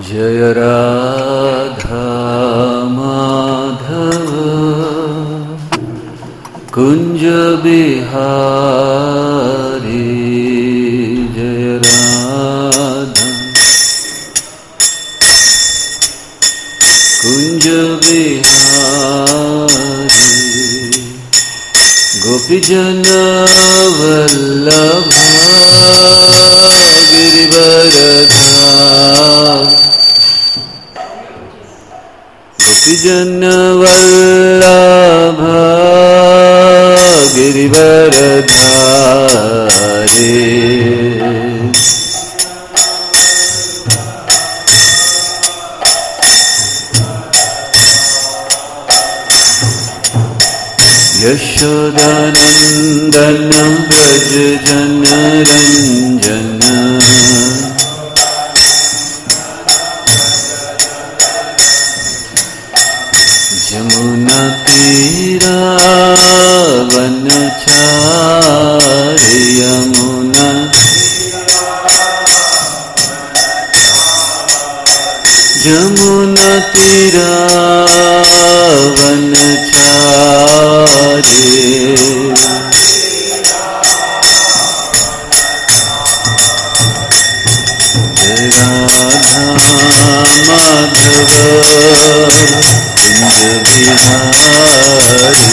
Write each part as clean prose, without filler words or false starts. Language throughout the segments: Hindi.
जय राधा माधव कुंज बिहारी। जय राधा कुंज बिहारी गोपीजन वल्लभ गिरिवरधारी। गोपीजन वल्लभ गिरिवरधारी। यशोदानंदन व्रज जन रंजन जमुना तीरा वनचारी। यमुना जमुना तीरा वनचारी। जय राधा माधव कुंज बिहारी।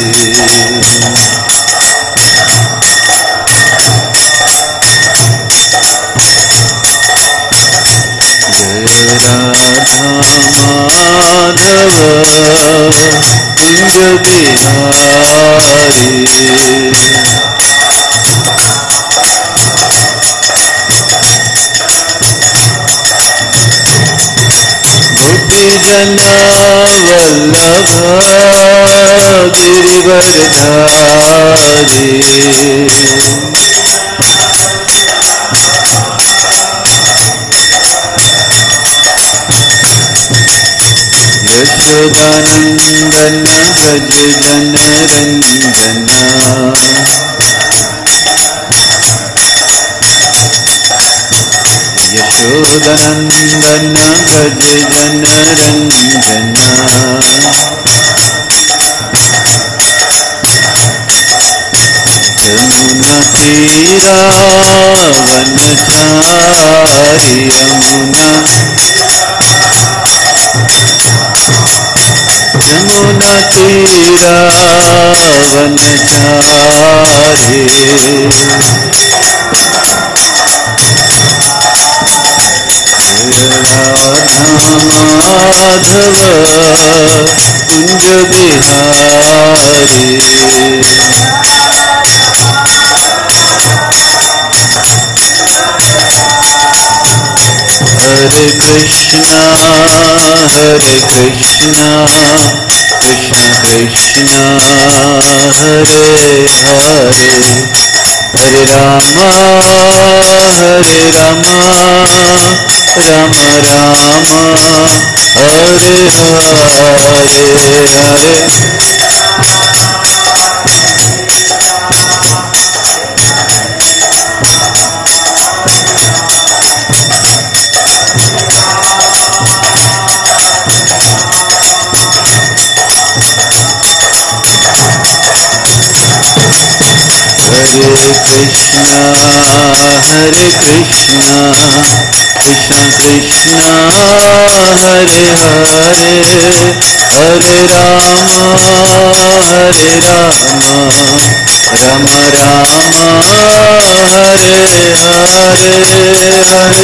जय राधा माधव कुंज बिहारी। गोपीजन वल्लभ गिरिवरधारी। यशोदानंदन व्रज जन रंजना यशोदानंदन व्रज जन रंजना। यमुना तीरा वनचारी। यमुना यमुना तीरा वनचारी। राधा माधव कुंज बिहारी। हरे कृष्णा कृष्ण कृष्ण हरे हरे। हरे रामा राम राम हरे हरे। हरे हरे कृष्णा कृष्ण कृष्ण हरे हरे। हरे राम राम राम हरे हरे। हरे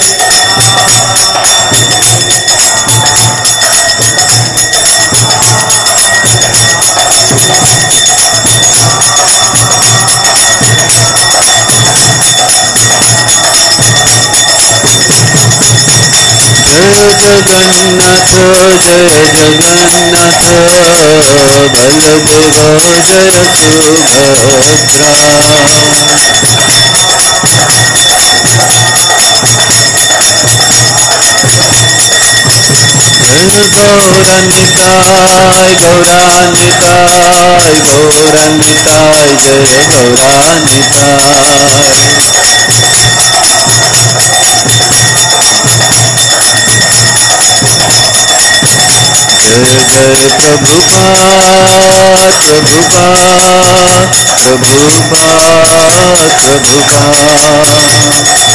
जगन्नाथ जय जगन्नाथ बलदेव जय सुभद्रा। गौरानिताय गौरानिताय गौरानिताय जय गौरानिताय। जय जय प्रभुपाद प्रभुपाद प्रभुपाद प्रभुपाद।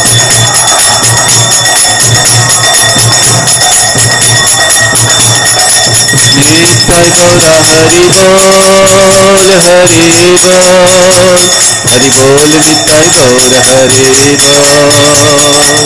नित्य गौर हरि बोल हरि बोल हरि बोल नित्य गौर हरि बोल।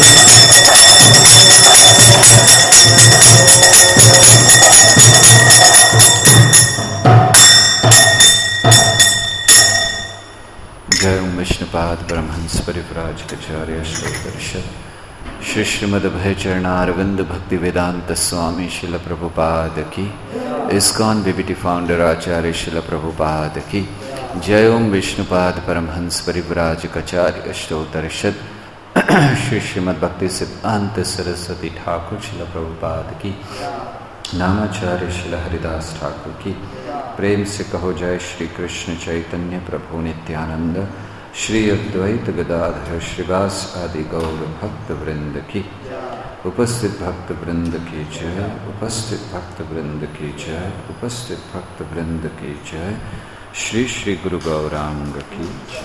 जय ओम विष्णुपाद परमहंस परिव्राजकाचार्य श्लोकदर्शक श्री श्रीमद्भय चरणारविंद भक्ति वेदांत स्वामी शिल प्रभुपाद की, इस्कॉन बीबीटी फाउंडर आचार्य शिल प्रभुपाद की जय। ओम विष्णुपाद परमहंस परिव्राजकाचार्य श्लोकदर्शक श्री श्रीमद्भक्ति सिद्धांत सरस्वती ठाकुर शिल प्रभुपाद की, नामाचार्य शिल हरिदास ठाकुर की। प्रेम से कहो जय श्री कृष्ण चैतन्य प्रभु नित्यानंद श्री अद्वैत गदाधर श्रीवास आदि गौर भक्त वृंद की। उपस्थित भक्त वृंद की जय, उपस्थित भक्त वृंद की जय, उपस्थित भक्त वृंद की जय। श्री श्री गुरु गौरांग की जय।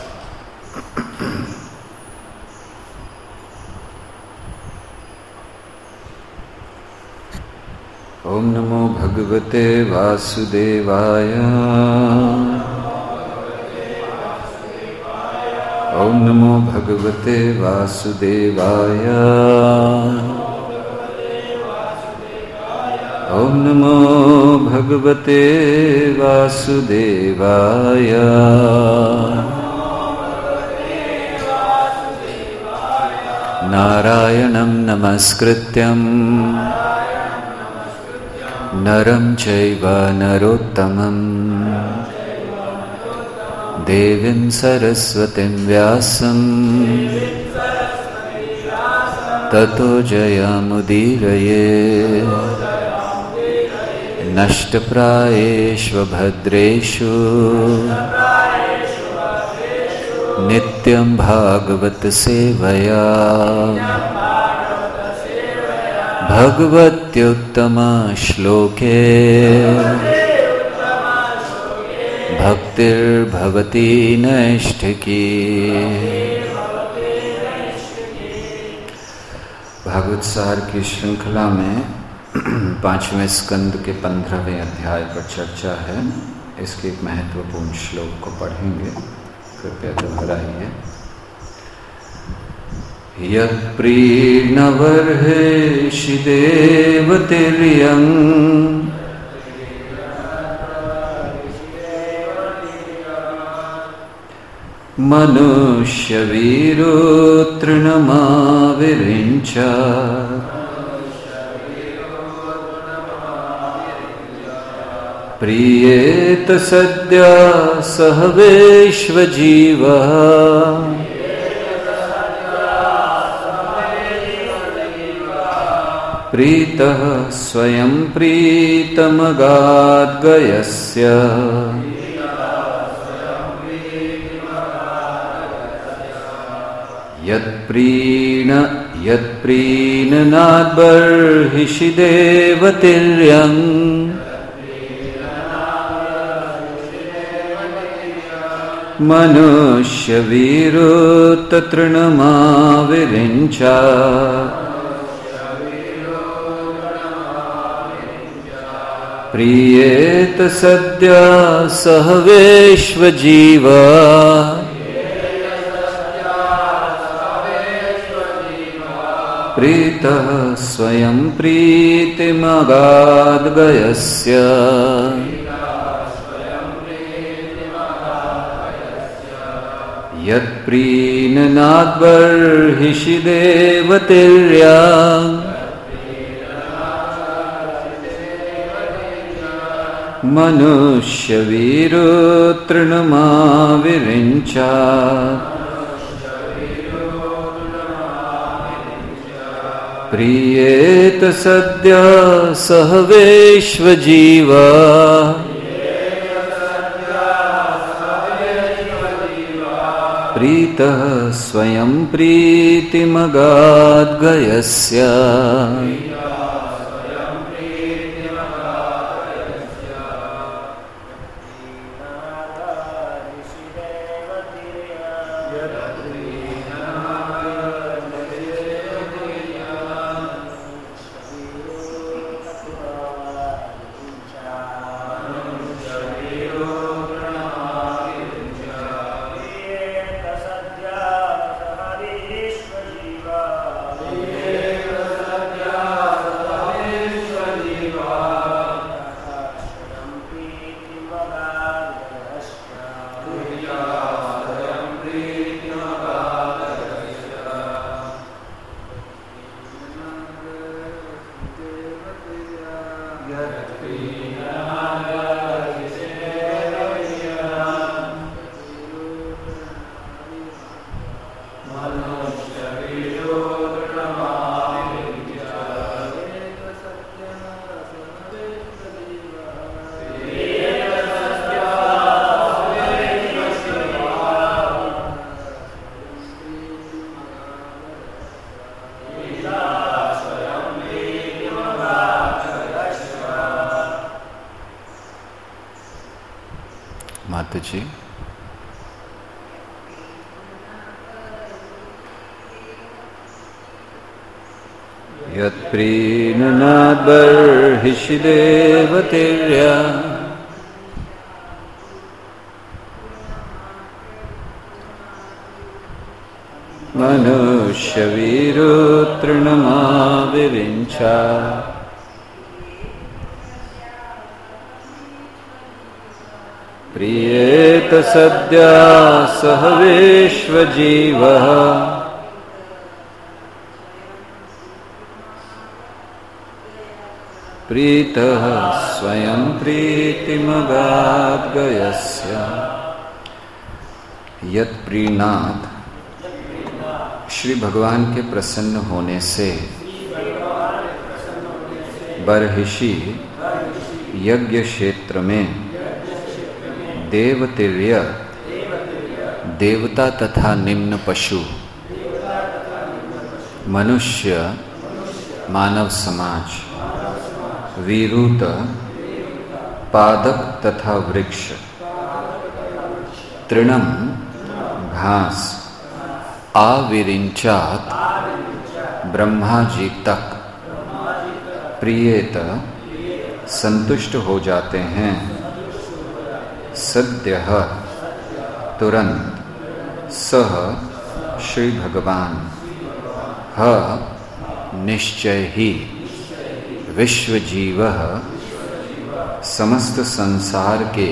ओम नमो भगवते वासुदेवाय। ओम नमो भगवते वासुदेवाय। ओम नमो भगवते वासुदेवाय। नारायणं नमस्कृत्यं नरं चैव नरोत्तमं देवीं सरस्वतीं व्यासं ततो जयमुदीरये। नष्टप्रायेषु भद्रेषु नित्यं भागवत सेवया भगवत्युत्तम श्लोके भक्तिर्भवती नैष्ठिकी। भागवत सार की श्रृंखला में 5वें स्कंद के 15वें अध्याय पर चर्चा है। इसके एक महत्वपूर्ण श्लोक को पढ़ेंगे, कृपया दोहराइए। यत्प्रीणवर्हेषि देवतिर्यं मनुष्यवीरो तृणमाविरिञ्चात् प्रीयेत सद्या सह विश्वजीवः प्रीतः स्वयं प्रीतमगाद्गयस्य यत्प्रीणनाद्बर्हिषि देवतिर्यं मनुष्यवीरोत्ततृणमाविरिञ्चात् प्रीयेत सद्या सह विश्वजीवा प्रीतः स्वयं प्रीतिमगाद्गयस्य यत्प्रीणनाद्बर्हिषि देवतिर्या मनुष्यवीरो तृणमाविरिञ्चात् प्रीयेत सद्या सह विश्वजीवा प्रीतः स्वयं प्रीतिमगाद्गयस्य माता जी। यत्प्रीणनाद्बर्हिषि देवतेर्या मनुष्यवीरो तृणमाविरिञ्चा प्रियेत सद्या सह विश्वजीवः प्रीतः स्वयं प्रीतिमगाद्गयस्य। यत्प्रीणात् श्री भगवान के प्रसन्न होने से बर्हिषि यज्ञ क्षेत्र में देवतिर्य देवता तथा निम्न पशु मनुष्य मानव समाज विरुत पादप तथा वृक्ष तृणम घास आविरिंचात ब्रह्मा जी तक प्रियेत संतुष्ट हो जाते हैं सद्यः तुरंत सह श्री भगवान ह निश्चय ही विश्वजीवः समस्त संसार के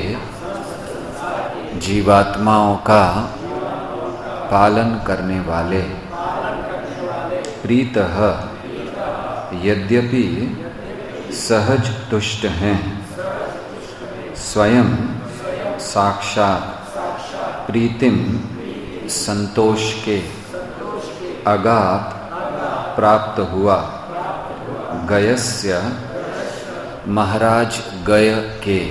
जीवात्माओं का पालन करने वाले प्रीतः यद्यपि सहज तुष्ट हैं स्वयं साक्षात प्रीतिम संतोष के अगात प्राप्त हुआ गयस्य महाराज गय के।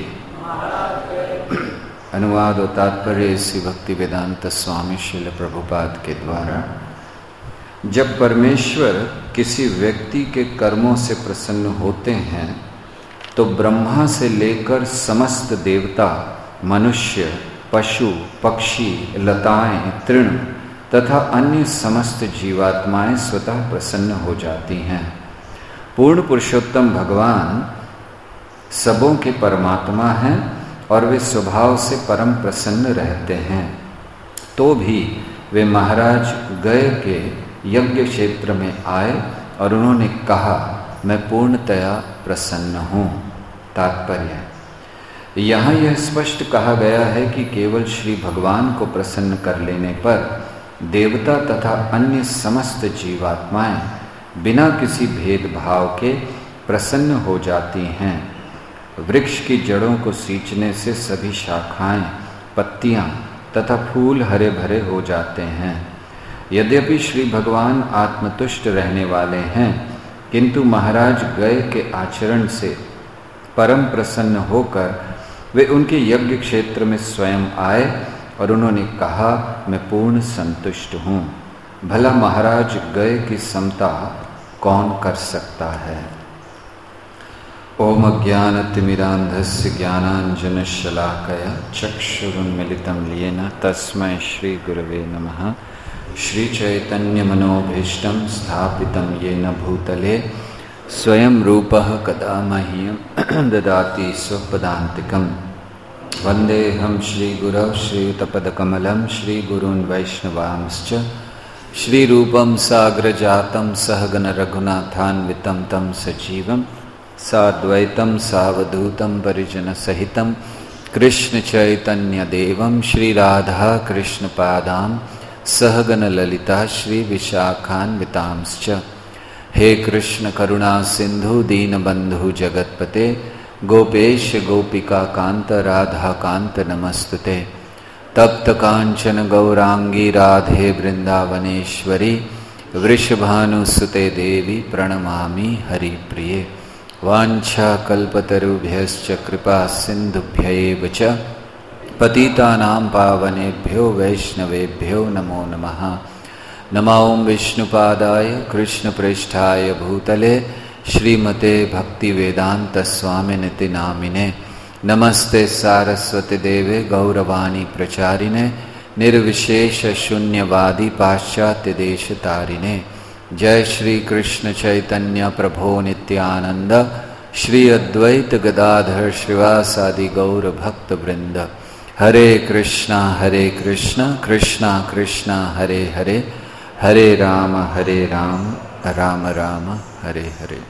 अनुवाद और तात्पर्य श्री भक्ति वेदांत स्वामी श्रील प्रभुपाद के द्वारा। जब परमेश्वर किसी व्यक्ति के कर्मों से प्रसन्न होते हैं तो ब्रह्मा से लेकर समस्त देवता मनुष्य पशु पक्षी लताएं तृण तथा अन्य समस्त जीवात्माएं स्वतः प्रसन्न हो जाती हैं। पूर्ण पुरुषोत्तम भगवान सबों के परमात्मा हैं और वे स्वभाव से परम प्रसन्न रहते हैं। तो भी वे महाराज गय के यज्ञ क्षेत्र में आए और उन्होंने कहा मैं पूर्णतया प्रसन्न हूँ। तात्पर्य यहाँ यह स्पष्ट कहा गया है कि केवल श्री भगवान को प्रसन्न कर लेने पर देवता तथा अन्य समस्त जीवात्माएं बिना किसी भेदभाव के प्रसन्न हो जाती हैं। वृक्ष की जड़ों को सींचने से सभी शाखाएं पत्तियां तथा फूल हरे भरे हो जाते हैं। यद्यपि श्री भगवान आत्मतुष्ट रहने वाले हैं किंतु महाराज गय के आचरण से परम प्रसन्न होकर वे उनके यज्ञ क्षेत्र में स्वयं आए और उन्होंने कहा मैं पूर्ण संतुष्ट हूँ। भला महाराज गय की समता कौन कर सकता है। ओम अज्ञानतिमिरान्धस्य ज्ञानाञ्जनशलाकया चक्षुरुन्मिलितं येन तस्मै श्री गुरवे नमः। श्री चैतन्य मनोभीष्टं स्थापितं येन भूतले स्वयं रूपः कदा मह्यं ददाति स्वपदान्तिकं। वन्देऽहं श्रीगुरौ श्रीयुतपदकमलं श्रीगुरून् वैष्णवांश्च श्रीरूपं साग्रजातं सहगण रघुनाथान्वितं तं सजीवं साद्वैतं सावधूतं परिजनसहितं कृष्णचैतन्यदेवं श्रीराधा कृष्णपादां सहगण ललिता श्रीविशाखान्वितांश्च। हे कृष्ण करुणा सिंधु दीनबंधु जगतपते गोपेश गोपिका कांत राधा कांत नमस्तुते। तप्त कांचन गौरांगी राधे वृंदावनेश्वरी वृषभानुसुते देवी प्रणमामि हरिप्रिये। वाञ्छाकल्पतरुभ्यश्च कृपा सिन्धुभ्यैव च पतितानां पावनेभ्यो वैष्णवेभ्यो नमो नमः। नमो विष्णुपादाय कृष्णप्रेष्ठाय भूतले श्रीमते भक्तिवेदांत स्वामिनिति नामिने नमस्ते सारस्वती देवे गौरवाणी प्रचारिणे निर्विशेष शून्यवादी पाश्चात्य देश तारिणे। जय श्री कृष्ण चैतन्य प्रभो नित्यानंद श्री अद्वैत गदाधर श्रीवासादि गौर भक्त वृंद। हरे कृष्णा कृष्णा कृष्णा हरे हरे, हरे राम राम राम हरे हरे।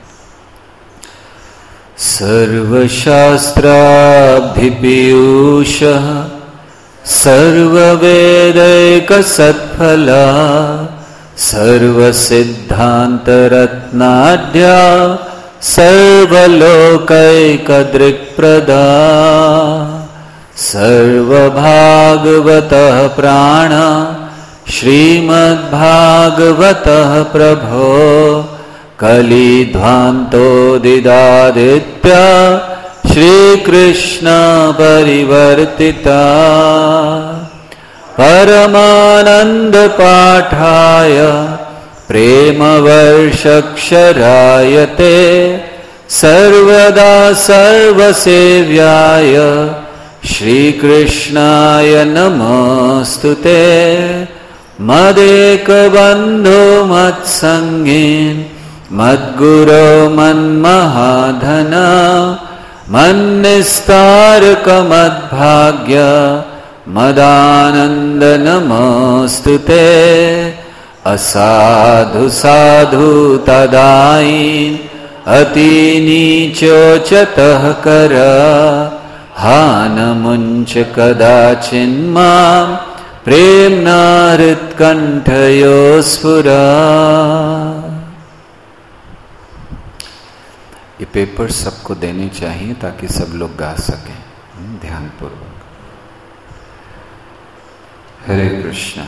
सर्वशास्त्राभिपीयूषः सर्ववेदैकसत्फला सर्वसिद्धान्तरत्नाढ्या सर्वलोकैकदृक्प्रदा सर्वभागवतः प्राण श्रीमद्भागवतः प्रभो कलिध्वान्तोदिदादित्य श्रीकृष्ण परिवर्तिता परमानन्दपाठाय प्रेमवर्षक्षरायते सर्वदा सर्वसेव्याय श्रीकृष्णाय नमोऽस्तुते। मदेकबन्धो मत्सङ्गीन् मद्गुरो मन्महाधन मन्निस्तारकमद्भाग्य मदानन्द नमोऽस्तुते। असाधु साधु तदायीन् अतिनीचोचतः कर हानमुञ्च कदाचिन्मां प्रेम्णा हृत्कण्ठयो स्फुरा। ये पेपर सबको देने चाहिए ताकि सब लोग गा सकें ध्यानपूर्वक। हरे कृष्णा।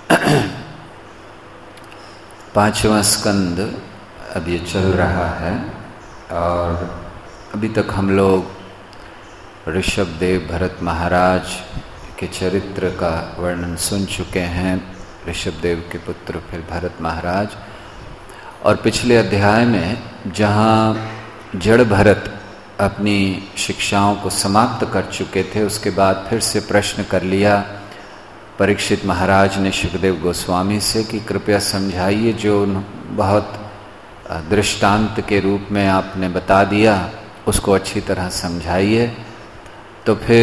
5वां स्कंद अब ये चल रहा है और अभी तक हम लोग ऋषभदेव भरत महाराज के चरित्र का वर्णन सुन चुके हैं। ऋषभदेव के पुत्र फिर भरत महाराज, और पिछले अध्याय में जहाँ जड़ भरत अपनी शिक्षाओं को समाप्त कर चुके थे, उसके बाद फिर से प्रश्न कर लिया परीक्षित महाराज ने सुखदेव गोस्वामी से कि कृपया समझाइए, जो बहुत दृष्टांत के रूप में आपने बता दिया उसको अच्छी तरह समझाइए। तो फिर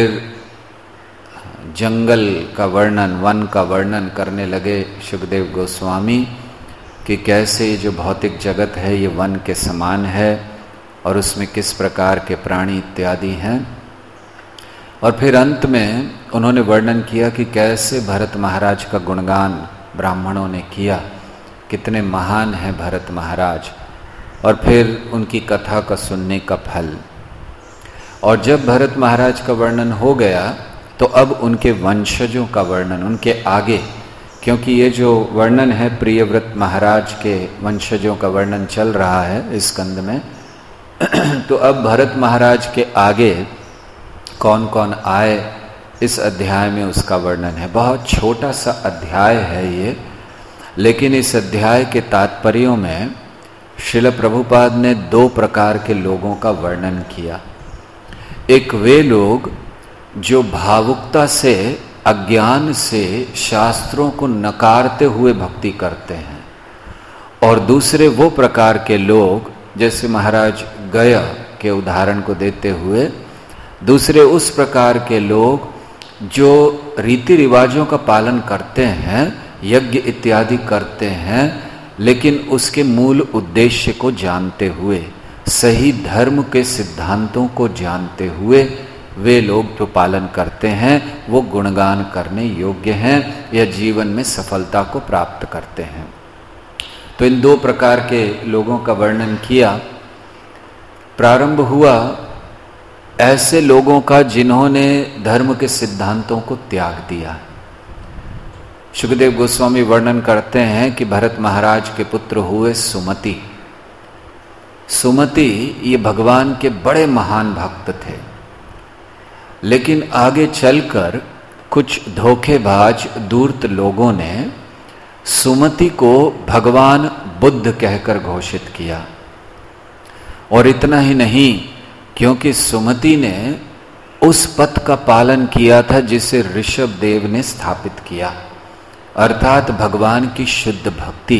जंगल का वर्णन, वन का वर्णन करने लगे सुखदेव गोस्वामी कि कैसे जो भौतिक जगत है ये वन के समान है और उसमें किस प्रकार के प्राणी इत्यादि हैं। और फिर अंत में उन्होंने वर्णन किया कि कैसे भरत महाराज का गुणगान ब्राह्मणों ने किया, कितने महान हैं भरत महाराज, और फिर उनकी कथा का सुनने का फल। और जब भरत महाराज का वर्णन हो गया तो अब उनके वंशजों का वर्णन, उनके आगे, क्योंकि ये जो वर्णन है प्रियव्रत महाराज के वंशजों का वर्णन चल रहा है इस स्कंद में। तो अब भरत महाराज के आगे कौन कौन आए इस अध्याय में उसका वर्णन है। बहुत छोटा सा अध्याय है ये, लेकिन इस अध्याय के तात्पर्यों में श्रील प्रभुपाद ने 2 प्रकार के लोगों का वर्णन किया। एक वे लोग जो भावुकता से, अज्ञान से शास्त्रों को नकारते हुए भक्ति करते हैं, और दूसरे वो प्रकार के लोग, जैसे महाराज गया के उदाहरण को देते हुए, दूसरे उस प्रकार के लोग जो रीति रिवाजों का पालन करते हैं, यज्ञ इत्यादि करते हैं, लेकिन उसके मूल उद्देश्य को जानते हुए, सही धर्म के सिद्धांतों को जानते हुए वे लोग जो पालन करते हैं वो गुणगान करने योग्य हैं या जीवन में सफलता को प्राप्त करते हैं। तो इन 2 प्रकार के लोगों का वर्णन किया। प्रारंभ हुआ ऐसे लोगों का जिन्होंने धर्म के सिद्धांतों को त्याग दिया। सुखदेव गोस्वामी वर्णन करते हैं कि भरत महाराज के पुत्र हुए सुमति। सुमति ये भगवान के बड़े महान भक्त थे, लेकिन आगे चलकर कुछ धोखेबाज धूर्त लोगों ने सुमति को भगवान बुद्ध कहकर घोषित किया। और इतना ही नहीं, क्योंकि सुमति ने उस पथ का पालन किया था जिसे ऋषभ देव ने स्थापित किया, अर्थात भगवान की शुद्ध भक्ति।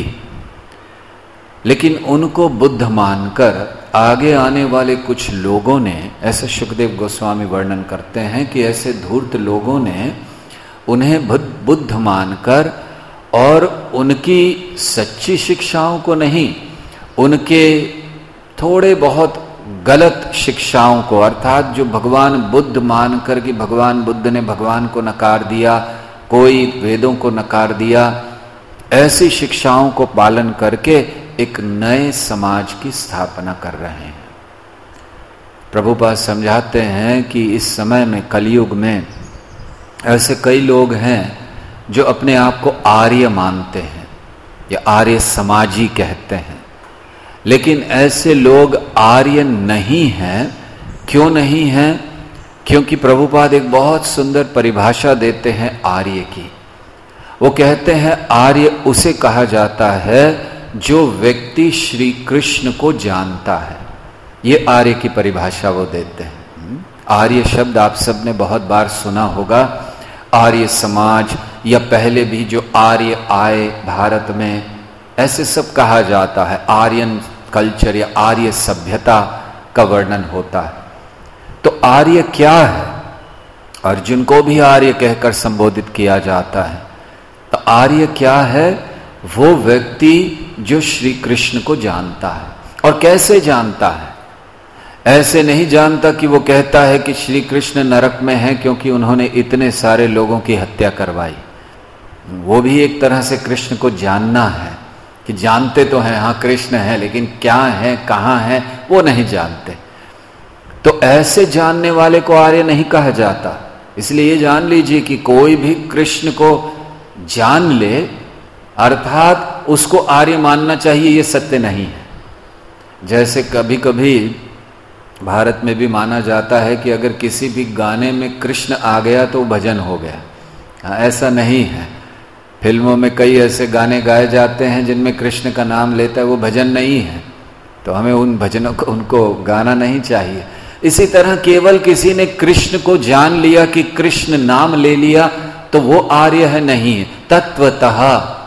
लेकिन उनको बुद्ध मानकर आगे आने वाले कुछ लोगों ने, ऐसे सुखदेव गोस्वामी वर्णन करते हैं कि ऐसे धूर्त लोगों ने उन्हें बुद्ध मानकर और उनकी सच्ची शिक्षाओं को नहीं, उनके थोड़े बहुत गलत शिक्षाओं को, अर्थात जो भगवान बुद्ध मानकर कि भगवान बुद्ध ने भगवान को नकार दिया, कोई वेदों को नकार दिया, ऐसी शिक्षाओं को पालन करके एक नए समाज की स्थापना कर रहे हैं। प्रभुपाद समझाते हैं कि इस समय में, कलयुग में, ऐसे कई लोग हैं जो अपने आप को आर्य मानते हैं या आर्य समाजी कहते हैं, लेकिन ऐसे लोग आर्य नहीं हैं। क्यों नहीं हैं? क्योंकि प्रभुपाद एक बहुत सुंदर परिभाषा देते हैं आर्य की। वो कहते हैं आर्य उसे कहा जाता है जो व्यक्ति श्री कृष्ण को जानता है। ये आर्य की परिभाषा वो देते हैं। आर्य शब्द आप सब ने बहुत बार सुना होगा। आर्य समाज या पहले भी जो आर्य आए भारत में, ऐसे सब कहा जाता है। आर्यन कल्चर या आर्य सभ्यता का वर्णन होता है। तो आर्य क्या है? अर्जुन को भी आर्य कहकर संबोधित किया जाता है। तो आर्य क्या है? वो व्यक्ति जो श्री कृष्ण को जानता है। और कैसे जानता है? ऐसे नहीं जानता कि वो कहता है कि श्री कृष्ण नरक में है क्योंकि उन्होंने इतने सारे लोगों की हत्या करवाई। वो भी एक तरह से कृष्ण को जानना है कि जानते तो हैं, हाँ कृष्ण है, लेकिन क्या है, कहाँ है, वो नहीं जानते। तो ऐसे जानने वाले को आर्य नहीं कहा जाता। इसलिए ये जान लीजिए कि कोई भी कृष्ण को जान ले, अर्थात उसको आर्य मानना चाहिए, ये सत्य नहीं है। जैसे कभी कभी भारत में भी माना जाता है कि अगर किसी भी गाने में कृष्ण आ गया तो भजन हो गया। हाँ, ऐसा नहीं है। फिल्मों में कई ऐसे गाने गाए जाते हैं जिनमें कृष्ण का नाम लेता है, वो भजन नहीं है। तो हमें उन भजनों को, उनको गाना नहीं चाहिए। इसी तरह केवल किसी ने कृष्ण को जान लिया कि कृष्ण नाम ले लिया तो वो आर्य है, नहीं है। तत्वतः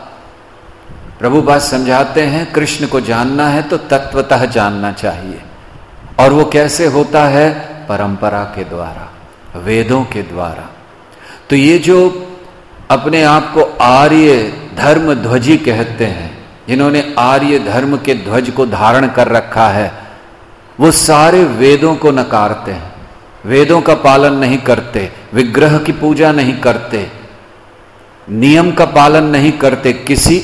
प्रभुपाद समझाते हैं कृष्ण को जानना है तो तत्वतः जानना चाहिए। और वो कैसे होता है? परंपरा के द्वारा, वेदों के द्वारा। तो ये जो अपने आप को आर्य धर्म ध्वजी कहते हैं, जिन्होंने आर्य धर्म के ध्वज को धारण कर रखा है, वो सारे वेदों को नकारते हैं, वेदों का पालन नहीं करते, विग्रह की पूजा नहीं करते, नियम का पालन नहीं करते, किसी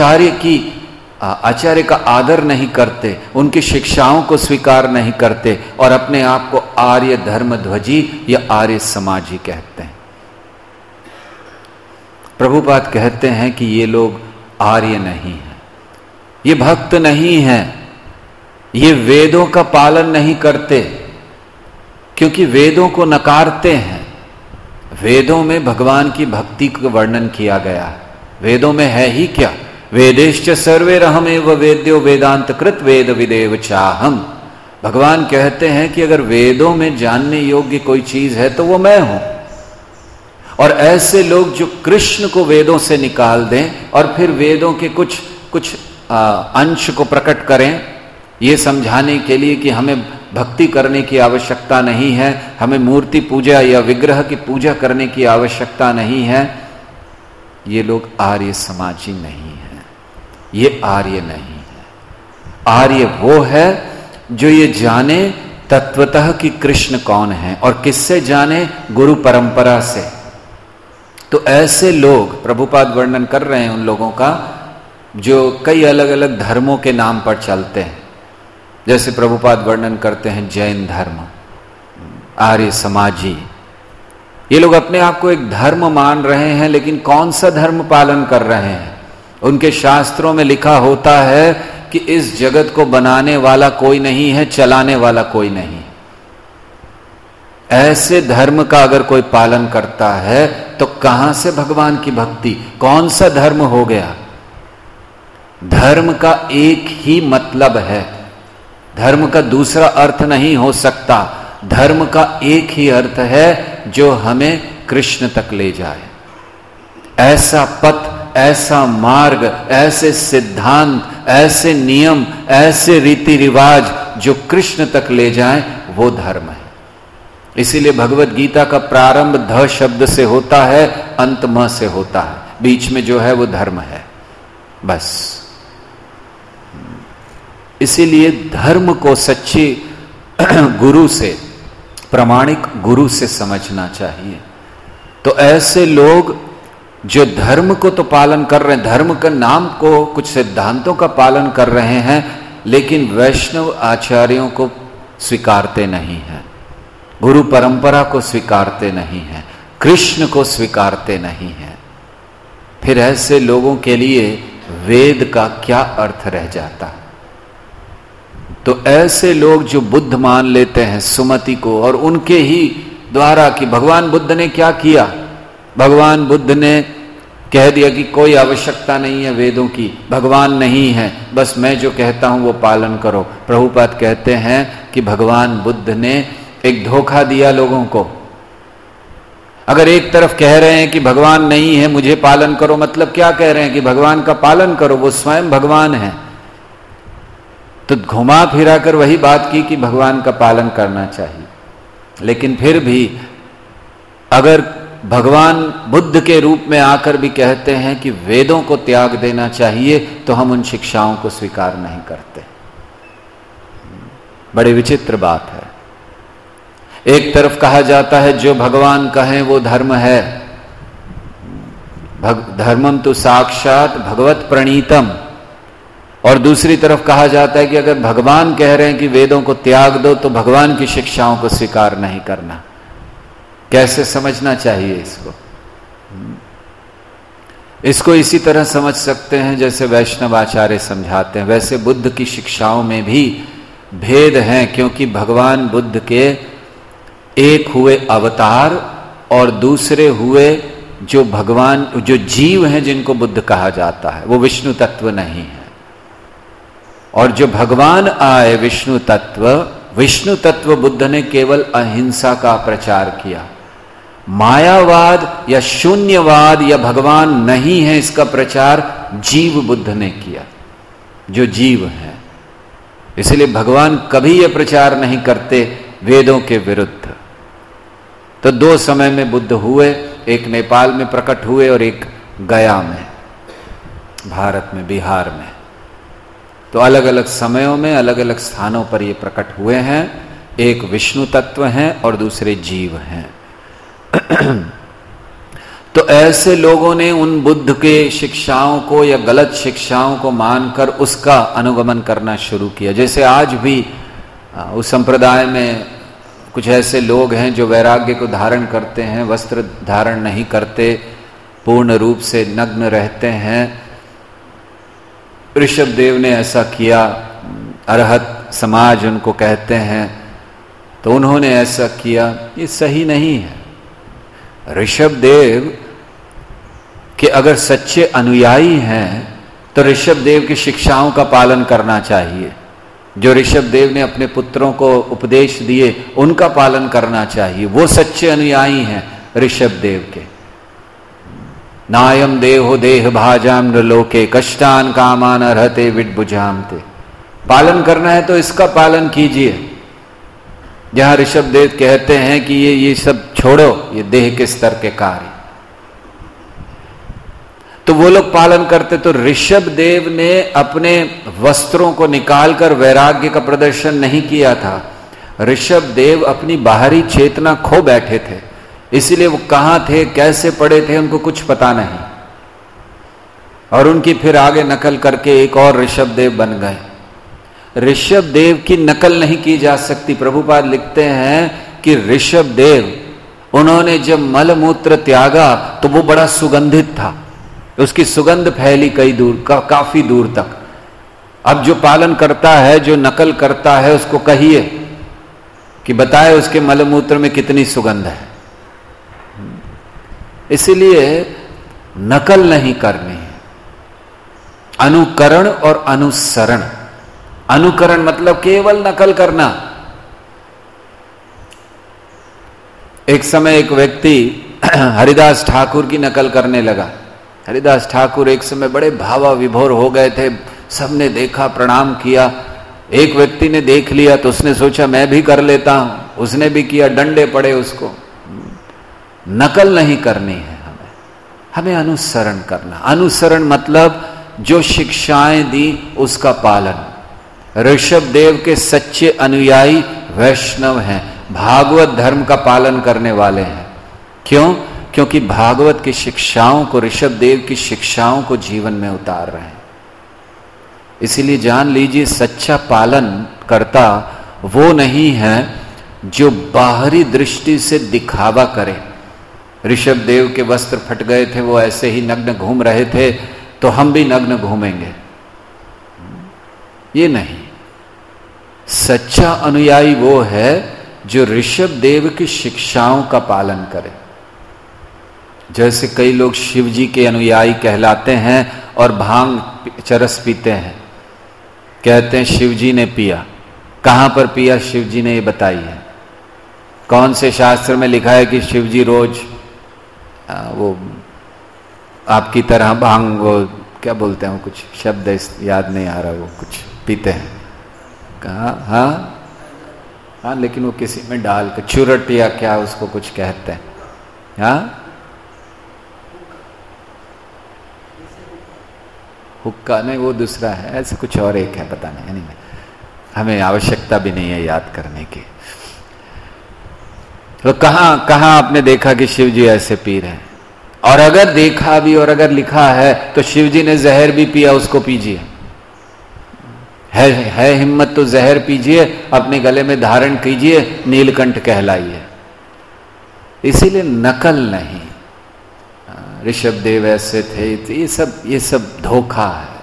आचार्य का आदर नहीं करते, उनकी शिक्षाओं को स्वीकार नहीं करते और अपने आप को आर्य धर्म ध्वजी या आर्य समाजी कहते हैं। प्रभुपाद कहते हैं कि ये लोग आर्य नहीं हैं, ये भक्त नहीं हैं, ये वेदों का पालन नहीं करते, क्योंकि वेदों को नकारते हैं। वेदों में भगवान की भक्ति का वर्णन किया गया है। वेदों में है ही क्या? वेदेश्च सर्वैरहमेव वेद्यो वेदांत कृत वेद विदेव चाहम। भगवान कहते हैं कि अगर वेदों में जानने योग्य कोई चीज है तो वो मैं हूं। और ऐसे लोग जो कृष्ण को वेदों से निकाल दें और फिर वेदों के कुछ अंश को प्रकट करें, ये समझाने के लिए कि हमें भक्ति करने की आवश्यकता नहीं है, हमें मूर्ति पूजा या विग्रह की पूजा करने की आवश्यकता नहीं है, ये लोग आर्य समाजी नहीं है, ये आर्य नहीं है। आर्य वो है जो ये जाने तत्वतः कि कृष्ण कौन है। और किससे जाने? गुरु परंपरा से। तो ऐसे लोग प्रभुपाद वर्णन कर रहे हैं उन लोगों का जो कई अलग अलग धर्मों के नाम पर चलते हैं। जैसे प्रभुपाद वर्णन करते हैं जैन धर्म, आर्य समाजी। ये लोग अपने आप को एक धर्म मान रहे हैं, लेकिन कौन सा धर्म पालन कर रहे हैं? उनके शास्त्रों में लिखा होता है कि इस जगत को बनाने वाला कोई नहीं है, चलाने वाला कोई नहीं। ऐसे धर्म का अगर कोई पालन करता है तो कहां से भगवान की भक्ति? कौन सा धर्म हो गया? धर्म का एक ही मतलब है, धर्म का दूसरा अर्थ नहीं हो सकता। धर्म का एक ही अर्थ है जो हमें कृष्ण तक ले जाए। ऐसा पथ, ऐसा मार्ग, ऐसे सिद्धांत, ऐसे नियम, ऐसे रीति रिवाज जो कृष्ण तक ले जाएं, वो धर्म है। इसीलिए भगवत गीता का प्रारंभ ध शब्द से होता है, अंत म से होता है, बीच में जो है वो धर्म है, बस। इसीलिए धर्म को सच्चे गुरु से, प्रामाणिक गुरु से समझना चाहिए। तो ऐसे लोग जो धर्म को तो पालन कर रहे हैं, धर्म का नाम को, कुछ सिद्धांतों का पालन कर रहे हैं, लेकिन वैष्णव आचार्यों को स्वीकारते नहीं हैं, गुरु परंपरा को स्वीकारते नहीं हैं, कृष्ण को स्वीकारते नहीं हैं, फिर ऐसे लोगों के लिए वेद का क्या अर्थ रह जाता है? तो ऐसे लोग जो बुद्ध मान लेते हैं सुमति को, और उनके ही द्वारा कि भगवान बुद्ध ने क्या किया, भगवान बुद्ध ने कह दिया कि कोई आवश्यकता नहीं है वेदों की, भगवान नहीं है, बस मैं जो कहता हूं वो पालन करो। प्रभुपाद कहते हैं कि भगवान बुद्ध ने एक धोखा दिया लोगों को। अगर एक तरफ कह रहे हैं कि भगवान नहीं है, मुझे पालन करो, मतलब क्या कह रहे हैं कि भगवान का पालन करो, वो स्वयं भगवान है। तो घुमा फिरा कर वही बात की कि भगवान का पालन करना चाहिए। लेकिन फिर भी अगर भगवान बुद्ध के रूप में आकर भी कहते हैं कि वेदों को त्याग देना चाहिए, तो हम उन शिक्षाओं को स्वीकार नहीं करते। बड़ी विचित्र बात है। एक तरफ कहा जाता है जो भगवान कहें वो धर्म है, धर्मम तो साक्षात भगवत प्रणीतम, और दूसरी तरफ कहा जाता है कि अगर भगवान कह रहे हैं कि वेदों को त्याग दो, तो भगवान की शिक्षाओं को स्वीकार नहीं करना। कैसे समझना चाहिए इसको? इसको इसी तरह समझ सकते हैं जैसे वैष्णव आचार्य समझाते हैं। वैसे बुद्ध की शिक्षाओं में भी भेद हैं, क्योंकि भगवान बुद्ध के एक हुए अवतार और दूसरे हुए जो भगवान, जो जीव हैं जिनको बुद्ध कहा जाता है, वो विष्णु तत्व नहीं है। और जो भगवान आए विष्णु तत्व बुद्ध ने केवल अहिंसा का प्रचार किया। मायावाद या शून्यवाद या भगवान नहीं है, इसका प्रचार जीव बुद्ध ने किया, जो जीव है। इसलिए भगवान कभी यह प्रचार नहीं करते वेदों के विरुद्ध। तो दो समय में बुद्ध हुए, एक नेपाल में प्रकट हुए और एक गया में, भारत में, बिहार में। तो अलग अलग समयों में अलग अलग स्थानों पर ये प्रकट हुए हैं। एक विष्णु तत्व हैं और दूसरे जीव हैं। तो ऐसे लोगों ने उन बुद्ध के शिक्षाओं को या गलत शिक्षाओं को मानकर उसका अनुगमन करना शुरू किया। जैसे आज भी उस संप्रदाय में कुछ ऐसे लोग हैं जो वैराग्य को धारण करते हैं, वस्त्र धारण नहीं करते, पूर्ण रूप से नग्न रहते हैं। ऋषभ देव ने ऐसा किया, अरहत समाज उनको कहते हैं, तो उन्होंने ऐसा किया। ये सही नहीं है। ऋषभ देव के अगर सच्चे अनुयायी हैं तो ऋषभ देव की शिक्षाओं का पालन करना चाहिए। जो ऋषभ देव ने अपने पुत्रों को उपदेश दिए उनका पालन करना चाहिए। वो सच्चे अनुयायी हैं ऋषभ देव के। नायम देहो देह भाजाम नृलोके कष्टान कामान अर्हते विड्भुजामते। पालन करना है तो इसका पालन कीजिए। जहां ऋषभ देव कहते हैं कि ये सब छोड़ो, ये देह के स्तर के कार्य, तो वो लोग पालन करते। तो ऋषभ देव ने अपने वस्त्रों को निकालकर वैराग्य का प्रदर्शन नहीं किया था। ऋषभ देव अपनी बाहरी चेतना खो बैठे थे, इसलिए वो कहां थे, कैसे पड़े थे, उनको कुछ पता नहीं। और उनकी फिर आगे नकल करके एक और ऋषभ देव बन गए। ऋषभ देव की नकल नहीं की जा सकती। प्रभुपाद लिखते हैं कि ऋषभ देव, उन्होंने जब मलमूत्र त्यागा तो वो बड़ा सुगंधित था, उसकी सुगंध फैली कई दूर, काफी दूर तक। अब जो पालन करता है, जो नकल करता है, उसको कहिए कि बताए उसके मलमूत्र में कितनी सुगंध है। इसलिए नकल नहीं करनी है, अनुकरण और अनुसरण। अनुकरण मतलब केवल नकल करना, एक समय एक व्यक्ति हरिदास ठाकुर की नकल करने लगा। हरिदास ठाकुर एक समय बड़े भावा विभोर हो गए थे, सबने देखा, प्रणाम किया। एक व्यक्ति ने देख लिया तो उसने सोचा मैं भी कर लेता हूं, उसने भी किया, डंडे पड़े उसको। नकल नहीं करनी है हमें अनुसरण करना। अनुसरण मतलब जो शिक्षाएं दी उसका पालन। ऋषभ देव के सच्चे अनुयायी वैष्णव हैं, भागवत धर्म का पालन करने वाले हैं। क्यों? क्योंकि भागवत की शिक्षाओं को, ऋषभ देव की शिक्षाओं को जीवन में उतार रहे हैं। इसीलिए जान लीजिए, सच्चा पालन करता वो नहीं है जो बाहरी दृष्टि से दिखावा करे। ऋषभ देव के वस्त्र फट गए थे, वो ऐसे ही नग्न घूम रहे थे, तो हम भी नग्न घूमेंगे, ये नहीं। सच्चा अनुयायी वो है जो ऋषभ देव की शिक्षाओं का पालन करे। जैसे कई लोग शिव जी के अनुयायी कहलाते हैं और भांग चरस पीते हैं, कहते हैं शिव जी ने पिया। कहां पर पिया शिव जी ने, ये बताइए। कौन से शास्त्र में लिखा है कि शिव जी रोज वो आपकी तरह भांग, वो क्या बोलते हैं, वो कुछ शब्द याद नहीं आ रहा, वो कुछ पीते हैं? कहा? हाँ, लेकिन वो किसी में डाल के चुरट या क्या उसको कुछ कहते हैं। हाँ, हुक्का नहीं, वो दूसरा है, ऐसे कुछ और एक है, पता नहीं। नहीं, हमें आवश्यकता भी नहीं है याद करने की। तो कहां आपने देखा कि शिव जी ऐसे पी रहे हैं? और अगर देखा भी और अगर लिखा है तो शिव जी ने जहर भी पिया, उसको पीजिए। है हिम्मत तो जहर पीजिए, अपने गले में धारण कीजिए, नीलकंठ कहलाइए। इसीलिए नकल नहीं। ऋषभ देव ऐसे थे, तो ये सब धोखा है।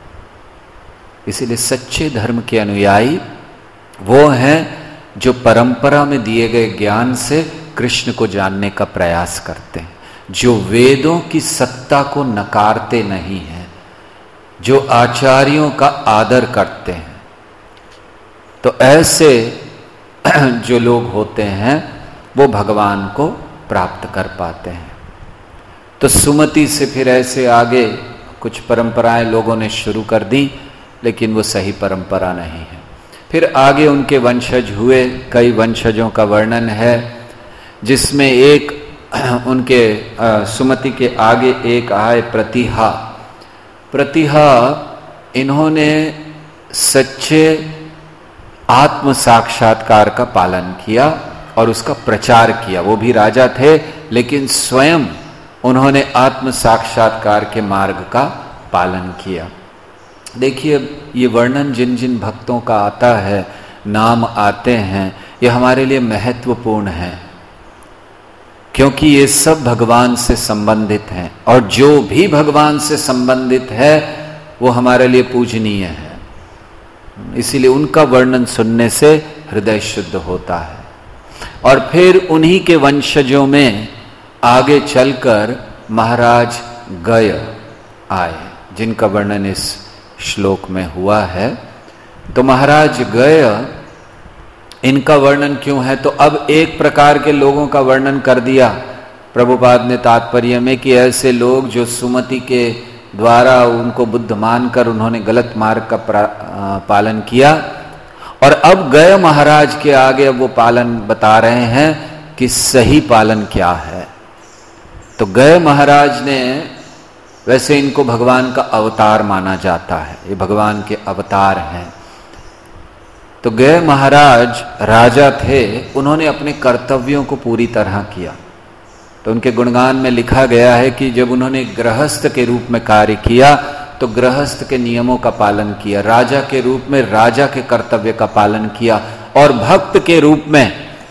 इसीलिए सच्चे धर्म के अनुयायी वो हैं जो परंपरा में दिए गए ज्ञान से कृष्ण को जानने का प्रयास करते हैं, जो वेदों की सत्ता को नकारते नहीं हैं, जो आचार्यों का आदर करते हैं। तो ऐसे जो लोग होते हैं वो भगवान को प्राप्त कर पाते हैं। तो सुमति से फिर ऐसे आगे कुछ परंपराएं लोगों ने शुरू कर दी, लेकिन वो सही परंपरा नहीं है। फिर आगे उनके वंशज हुए, कई वंशजों का वर्णन है, जिसमें एक उनके सुमति के आगे एक आए प्रतिहा। प्रतिहा, इन्होंने सच्चे आत्म साक्षात्कार का पालन किया और उसका प्रचार किया। वो भी राजा थे, लेकिन स्वयं उन्होंने आत्म साक्षात्कार के मार्ग का पालन किया। देखिए, ये वर्णन जिन जिन भक्तों का आता है, नाम आते हैं, ये हमारे लिए महत्वपूर्ण है, क्योंकि ये सब भगवान से संबंधित हैं, और जो भी भगवान से संबंधित है वो हमारे लिए पूजनीय है। इसीलिए उनका वर्णन सुनने से हृदय शुद्ध होता है। और फिर उन्हीं के वंशजों में आगे चलकर महाराज गय आए, जिनका वर्णन इस श्लोक में हुआ है। तो महाराज गय, इनका वर्णन क्यों है? तो अब एक प्रकार के लोगों का वर्णन कर दिया प्रभुपाद ने तात्पर्य में, कि ऐसे लोग जो सुमति के द्वारा उनको बुद्ध मानकर उन्होंने गलत मार्ग का पालन किया। और अब गय महाराज के आगे अब वो पालन बता रहे हैं कि सही पालन क्या है। तो गय महाराज ने, वैसे इनको भगवान का अवतार माना जाता है, ये भगवान के अवतार हैं। तो गय महाराज राजा थे, उन्होंने अपने कर्तव्यों को पूरी तरह किया। तो उनके गुणगान में लिखा गया है कि जब उन्होंने गृहस्थ के रूप में कार्य किया तो गृहस्थ के नियमों का पालन किया, राजा के रूप में राजा के कर्तव्य का पालन किया, और भक्त के रूप में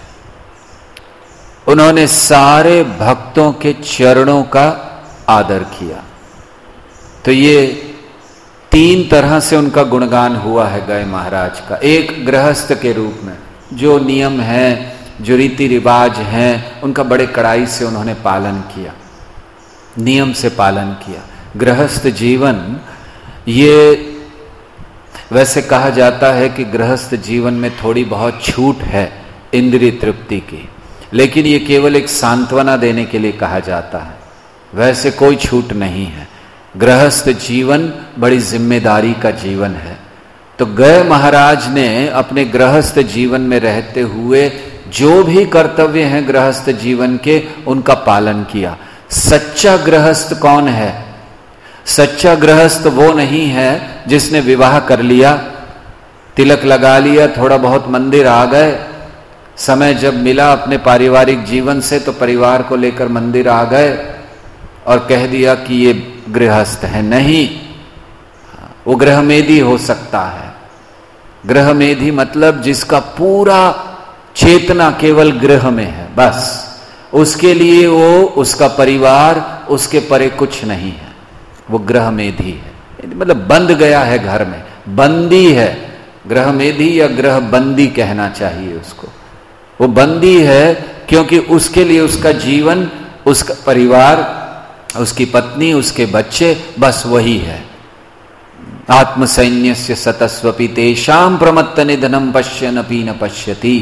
उन्होंने सारे भक्तों के चरणों का आदर किया। तो ये तीन तरह से उनका गुणगान हुआ है गय महाराज का। एक गृहस्थ के रूप में, जो नियम है, जो रीति रिवाज हैं, उनका बड़े कड़ाई से उन्होंने पालन किया, नियम से पालन किया। गृहस्थ जीवन, ये वैसे कहा जाता है कि गृहस्थ जीवन में थोड़ी बहुत छूट है इंद्रिय तृप्ति की, लेकिन ये केवल एक सांत्वना देने के लिए कहा जाता है, वैसे कोई छूट नहीं है। गृहस्थ जीवन बड़ी जिम्मेदारी का जीवन है। तो गए महाराज ने अपने गृहस्थ जीवन में रहते हुए जो भी कर्तव्य हैं गृहस्थ जीवन के, उनका पालन किया। सच्चा गृहस्थ कौन है? सच्चा गृहस्थ वो नहीं है जिसने विवाह कर लिया, तिलक लगा लिया, थोड़ा बहुत मंदिर आ गए, समय जब मिला अपने पारिवारिक जीवन से तो परिवार को लेकर मंदिर आ गए और कह दिया कि ये गृहस्थ है। नहीं, वो गृहमेधी हो सकता है। गृहमेधी मतलब जिसका पूरा चेतना केवल गृह में है, बस उसके लिए वो, उसका परिवार उसके परे कुछ नहीं है, वो गृहमेधी है। मतलब बंद गया है घर में, बंदी है। गृहमेधी या गृह बंदी कहना चाहिए उसको। वो बंदी है क्योंकि उसके लिए उसका जीवन, उसका परिवार, उसकी पत्नी, उसके बच्चे, बस वही है। आत्मसैन्यस्य सतस्वपि तेषां प्रमत्त निधनम पश्यन्नपि न पश्यति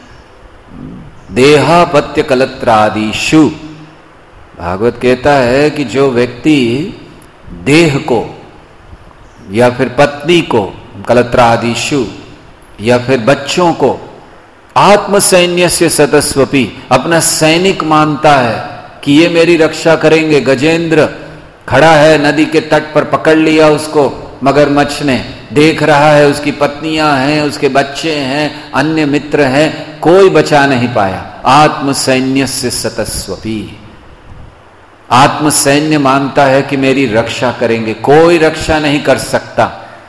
देहापत्य कलत्रादिषु। भागवत कहता है कि जो व्यक्ति देह को या फिर पत्नी को, कलत्रादिषु, या फिर बच्चों को आत्मसैन्यस्य सतस्वपि, अपना सैनिक मानता है कि ये मेरी रक्षा करेंगे। गजेंद्र खड़ा है नदी के तट पर, पकड़ लिया उसको मगरमच्छ ने, देख रहा है, उसकी पत्नियां हैं, उसके बच्चे हैं, अन्य मित्र हैं, कोई बचा नहीं पाया। आत्मसैन्यस्य सतस्वपि, आत्मसैन्य मानता है कि मेरी रक्षा करेंगे, कोई रक्षा नहीं कर सकता।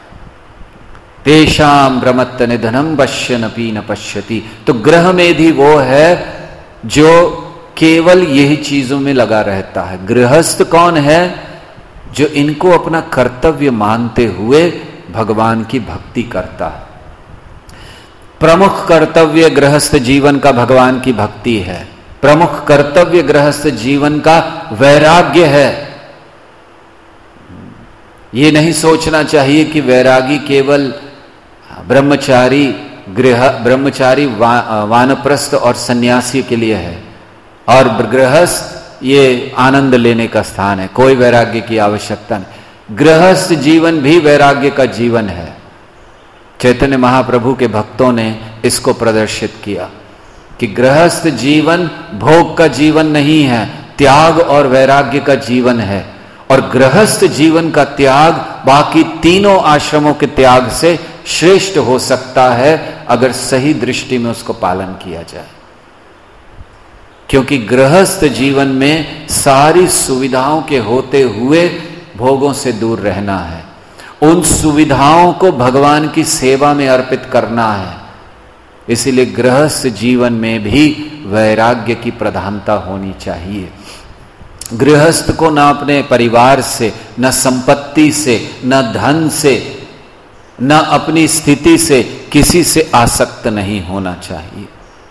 तेषां प्रमत्त निधनम पश्यन्नपि न पश्यति। तो गृहमेधी वो है जो केवल यही चीजों में लगा रहता है। गृहस्थ कौन है? जो इनको अपना कर्तव्य मानते हुए भगवान की भक्ति करता है। प्रमुख कर्तव्य गृहस्थ जीवन का भगवान की भक्ति है। प्रमुख कर्तव्य गृहस्थ जीवन का वैराग्य है। ये नहीं सोचना चाहिए कि वैरागी केवल ब्रह्मचारी, ब्रह्मचारी वानप्रस्थ और सन्यासी के लिए है, और गृहस्थ ये आनंद लेने का स्थान है, कोई वैराग्य की आवश्यकता नहीं। गृहस्थ जीवन भी वैराग्य का जीवन है। चैतन्य महाप्रभु के भक्तों ने इसको प्रदर्शित किया कि गृहस्थ जीवन भोग का जीवन नहीं है, त्याग और वैराग्य का जीवन है। और गृहस्थ जीवन का त्याग बाकी तीनों आश्रमों के त्याग से श्रेष्ठ हो सकता है अगर सही दृष्टि में उसको पालन किया जाए। क्योंकि गृहस्थ जीवन में सारी सुविधाओं के होते हुए भोगों से दूर रहना है, उन सुविधाओं को भगवान की सेवा में अर्पित करना है। इसीलिए गृहस्थ जीवन में भी वैराग्य की प्रधानता होनी चाहिए। गृहस्थ को न अपने परिवार से, न संपत्ति से, न धन से, न अपनी स्थिति से, किसी से आसक्त नहीं होना चाहिए।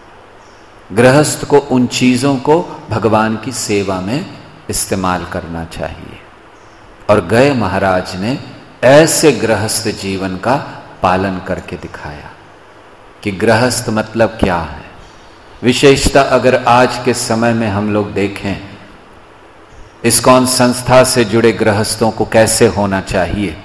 गृहस्थ को उन चीजों को भगवान की सेवा में इस्तेमाल करना चाहिए। और गए महाराज ने ऐसे गृहस्थ जीवन का पालन करके दिखाया कि गृहस्थ मतलब क्या है। विशेषता अगर आज के समय में हम लोग देखें, इस्कॉन संस्था से जुड़े गृहस्थों को कैसे होना चाहिए,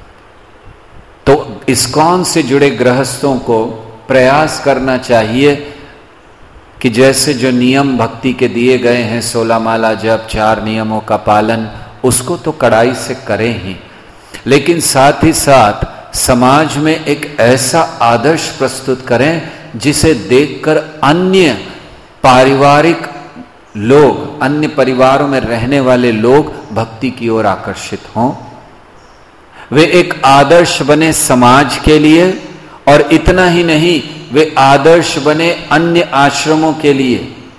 तो इस्कॉन से जुड़े गृहस्थों को प्रयास करना चाहिए कि जैसे जो नियम भक्ति के दिए गए हैं, 16 माला जप, 4 नियमों का पालन, उसको तो कड़ाई से करें ही, लेकिन साथ ही साथ समाज में एक ऐसा आदर्श प्रस्तुत करें जिसे देखकर अन्य पारिवारिक लोग, अन्य परिवारों में रहने वाले लोग भक्ति की ओर आकर्षित हों। वे एक आदर्श बने समाज के लिए, और इतना ही नहीं, वे आदर्श बने अन्य आश्रमों के लिए।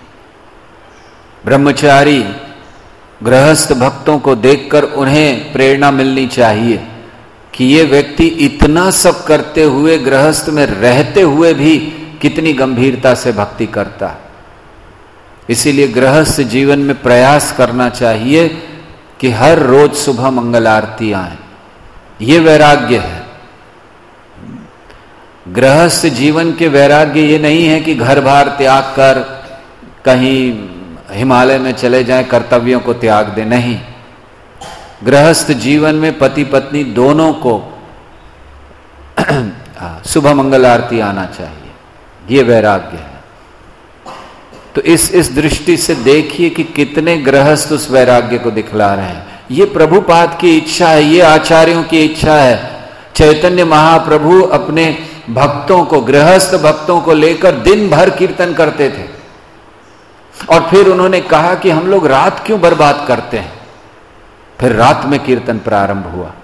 ब्रह्मचारी गृहस्थ भक्तों को देखकर उन्हें प्रेरणा मिलनी चाहिए कि ये व्यक्ति इतना सब करते हुए, गृहस्थ में रहते हुए भी कितनी गंभीरता से भक्ति करता है। इसीलिए गृहस्थ जीवन में प्रयास करना चाहिए कि हर रोज सुबह मंगल आरती आए। ये वैराग्य है। गृहस्थ जीवन के वैराग्य ये नहीं है कि घर बार त्याग कर कहीं हिमालय में चले जाएं, कर्तव्यों को त्याग दें, नहीं। गृहस्थ जीवन में पति पत्नी दोनों को सुबह मंगल आरती आना चाहिए, ये वैराग्य है। तो इस दृष्टि से देखिए कि कितने गृहस्थ उस वैराग्य को दिखला रहे हैं। ये प्रभुपाद की इच्छा है, ये आचार्यों की इच्छा है। चैतन्य महाप्रभु अपने भक्तों को, गृहस्थ भक्तों को लेकर दिन भर कीर्तन करते थे, और फिर उन्होंने कहा कि हम लोग रात क्यों बर्बाद करते हैं। फिर रात में कीर्तन प्रारंभ हुआ,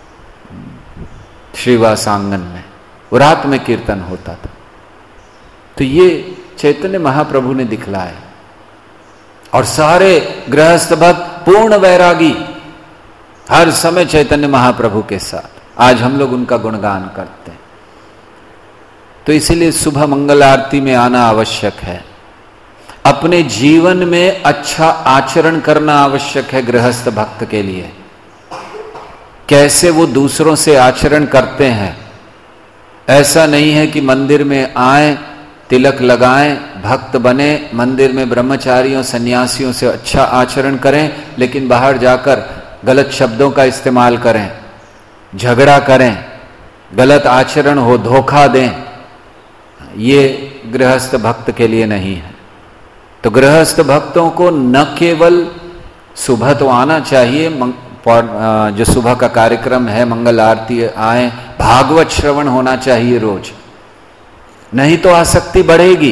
श्रीवास आंगन में वो रात में कीर्तन होता था। तो ये चैतन्य महाप्रभु ने दिखलाया, और सारे गृहस्थ भक्त पूर्ण वैरागी हर समय चैतन्य महाप्रभु के साथ। आज हम लोग उनका गुणगान करते हैं। तो इसीलिए सुबह मंगल आरती में आना आवश्यक है। अपने जीवन में अच्छा आचरण करना आवश्यक है गृहस्थ भक्त के लिए। कैसे वो दूसरों से आचरण करते हैं, ऐसा नहीं है कि मंदिर में आए, तिलक लगाएं, भक्त बने, मंदिर में ब्रह्मचारियों सन्यासियों से अच्छा आचरण करें, लेकिन बाहर जाकर गलत शब्दों का इस्तेमाल करें, झगड़ा करें, गलत आचरण हो, धोखा दें। ये गृहस्थ भक्त के लिए नहीं है। तो गृहस्थ भक्तों को न केवल सुबह तो आना चाहिए, जो सुबह का कार्यक्रम है मंगल आरती आए, भागवत श्रवण होना चाहिए रोज, नहीं तो आसक्ति बढ़ेगी।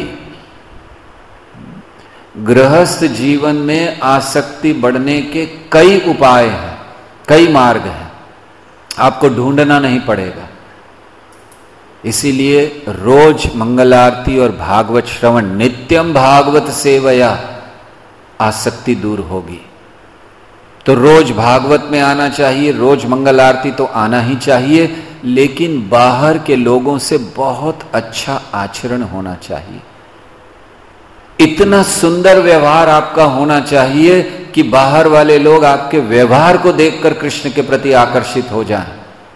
गृहस्थ जीवन में आसक्ति बढ़ने के कई उपाय हैं, कई मार्ग हैं, आपको ढूंढना नहीं पड़ेगा। इसीलिए रोज मंगल आरती और भागवत श्रवण, नित्यम भागवत सेवया, आसक्ति दूर होगी। तो रोज भागवत में आना चाहिए, रोज मंगल आरती तो आना ही चाहिए, लेकिन बाहर के लोगों से बहुत अच्छा आचरण होना चाहिए। इतना सुंदर व्यवहार आपका होना चाहिए कि बाहर वाले लोग आपके व्यवहार को देखकर कृष्ण के प्रति आकर्षित हो जाएं।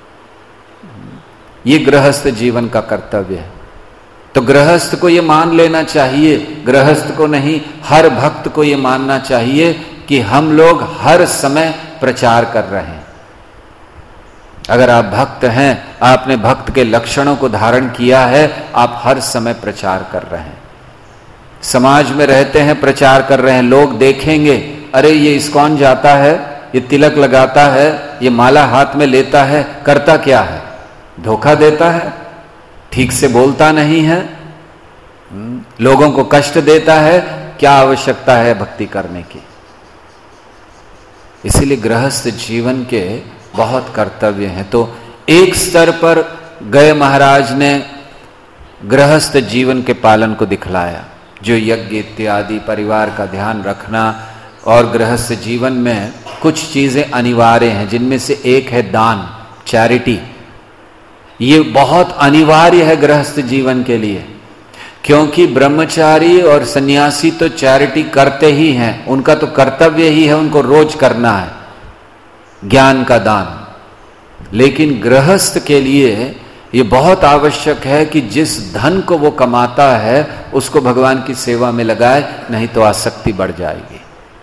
ये गृहस्थ जीवन का कर्तव्य है। तो गृहस्थ को ये मान लेना चाहिए, गृहस्थ को नहीं, हर भक्त को ये मानना चाहिए कि हम लोग हर समय प्रचार कर रहे हैं। अगर आप भक्त हैं, आपने भक्त के लक्षणों को धारण किया है, आप हर समय प्रचार कर रहे हैं। समाज में रहते हैं, प्रचार कर रहे हैं, लोग देखेंगे, अरे ये इस्कॉन जाता है, ये तिलक लगाता है, ये माला हाथ में लेता है, करता क्या है? धोखा देता है, ठीक से बोलता नहीं है, लोगों को कष्ट देता है। क्या आवश्यकता है भक्ति करने की? इसीलिए गृहस्थ जीवन के बहुत कर्तव्य हैं। तो एक स्तर पर गए महाराज ने गृहस्थ जीवन के पालन को दिखलाया, जो यज्ञ इत्यादि, परिवार का ध्यान रखना, और गृहस्थ जीवन में कुछ चीजें अनिवार्य हैं, जिनमें से एक है दान, चैरिटी। ये बहुत अनिवार्य है गृहस्थ जीवन के लिए, क्योंकि ब्रह्मचारी और सन्यासी तो चैरिटी करते ही हैं, उनका तो कर्तव्य ही है, उनको रोज करना है ज्ञान का दान। लेकिन गृहस्थ के लिए ये बहुत आवश्यक है कि जिस धन को वो कमाता है उसको भगवान की सेवा में लगाए, नहीं तो आसक्ति बढ़ जाएगी।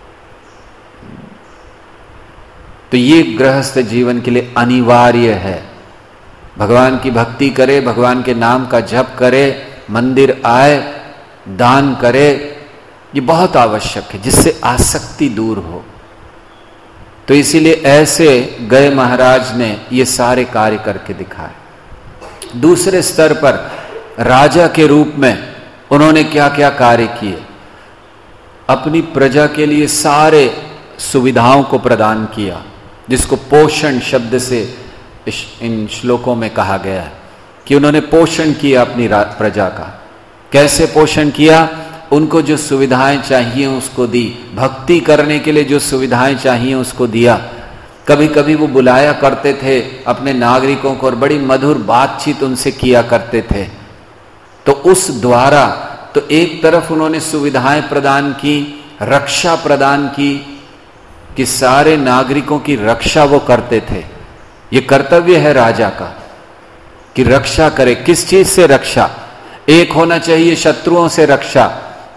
तो ये गृहस्थ जीवन के लिए अनिवार्य है। भगवान की भक्ति करे, भगवान के नाम का जप करे, मंदिर आए, दान करे, ये बहुत आवश्यक है, जिससे आसक्ति दूर हो। तो इसीलिए ऐसे गए महाराज ने ये सारे कार्य करके दिखाए। दूसरे स्तर पर राजा के रूप में उन्होंने क्या क्या कार्य किए? अपनी प्रजा के लिए सारे सुविधाओं को प्रदान किया, जिसको पोषण शब्द से इन श्लोकों में कहा गया है कि उन्होंने पोषण किया अपनी प्रजा का। कैसे पोषण किया? उनको जो सुविधाएं चाहिए उसको दी, भक्ति करने के लिए जो सुविधाएं चाहिए उसको दिया। कभी कभी वो बुलाया करते थे अपने नागरिकों को और बड़ी मधुर बातचीत उनसे किया करते थे। तो उस द्वारा तो एक तरफ उन्होंने सुविधाएं प्रदान की, रक्षा प्रदान की, कि सारे नागरिकों की रक्षा वो करते थे। ये कर्तव्य है राजा का कि रक्षा करे। किस चीज से रक्षा? एक होना चाहिए शत्रुओं से रक्षा,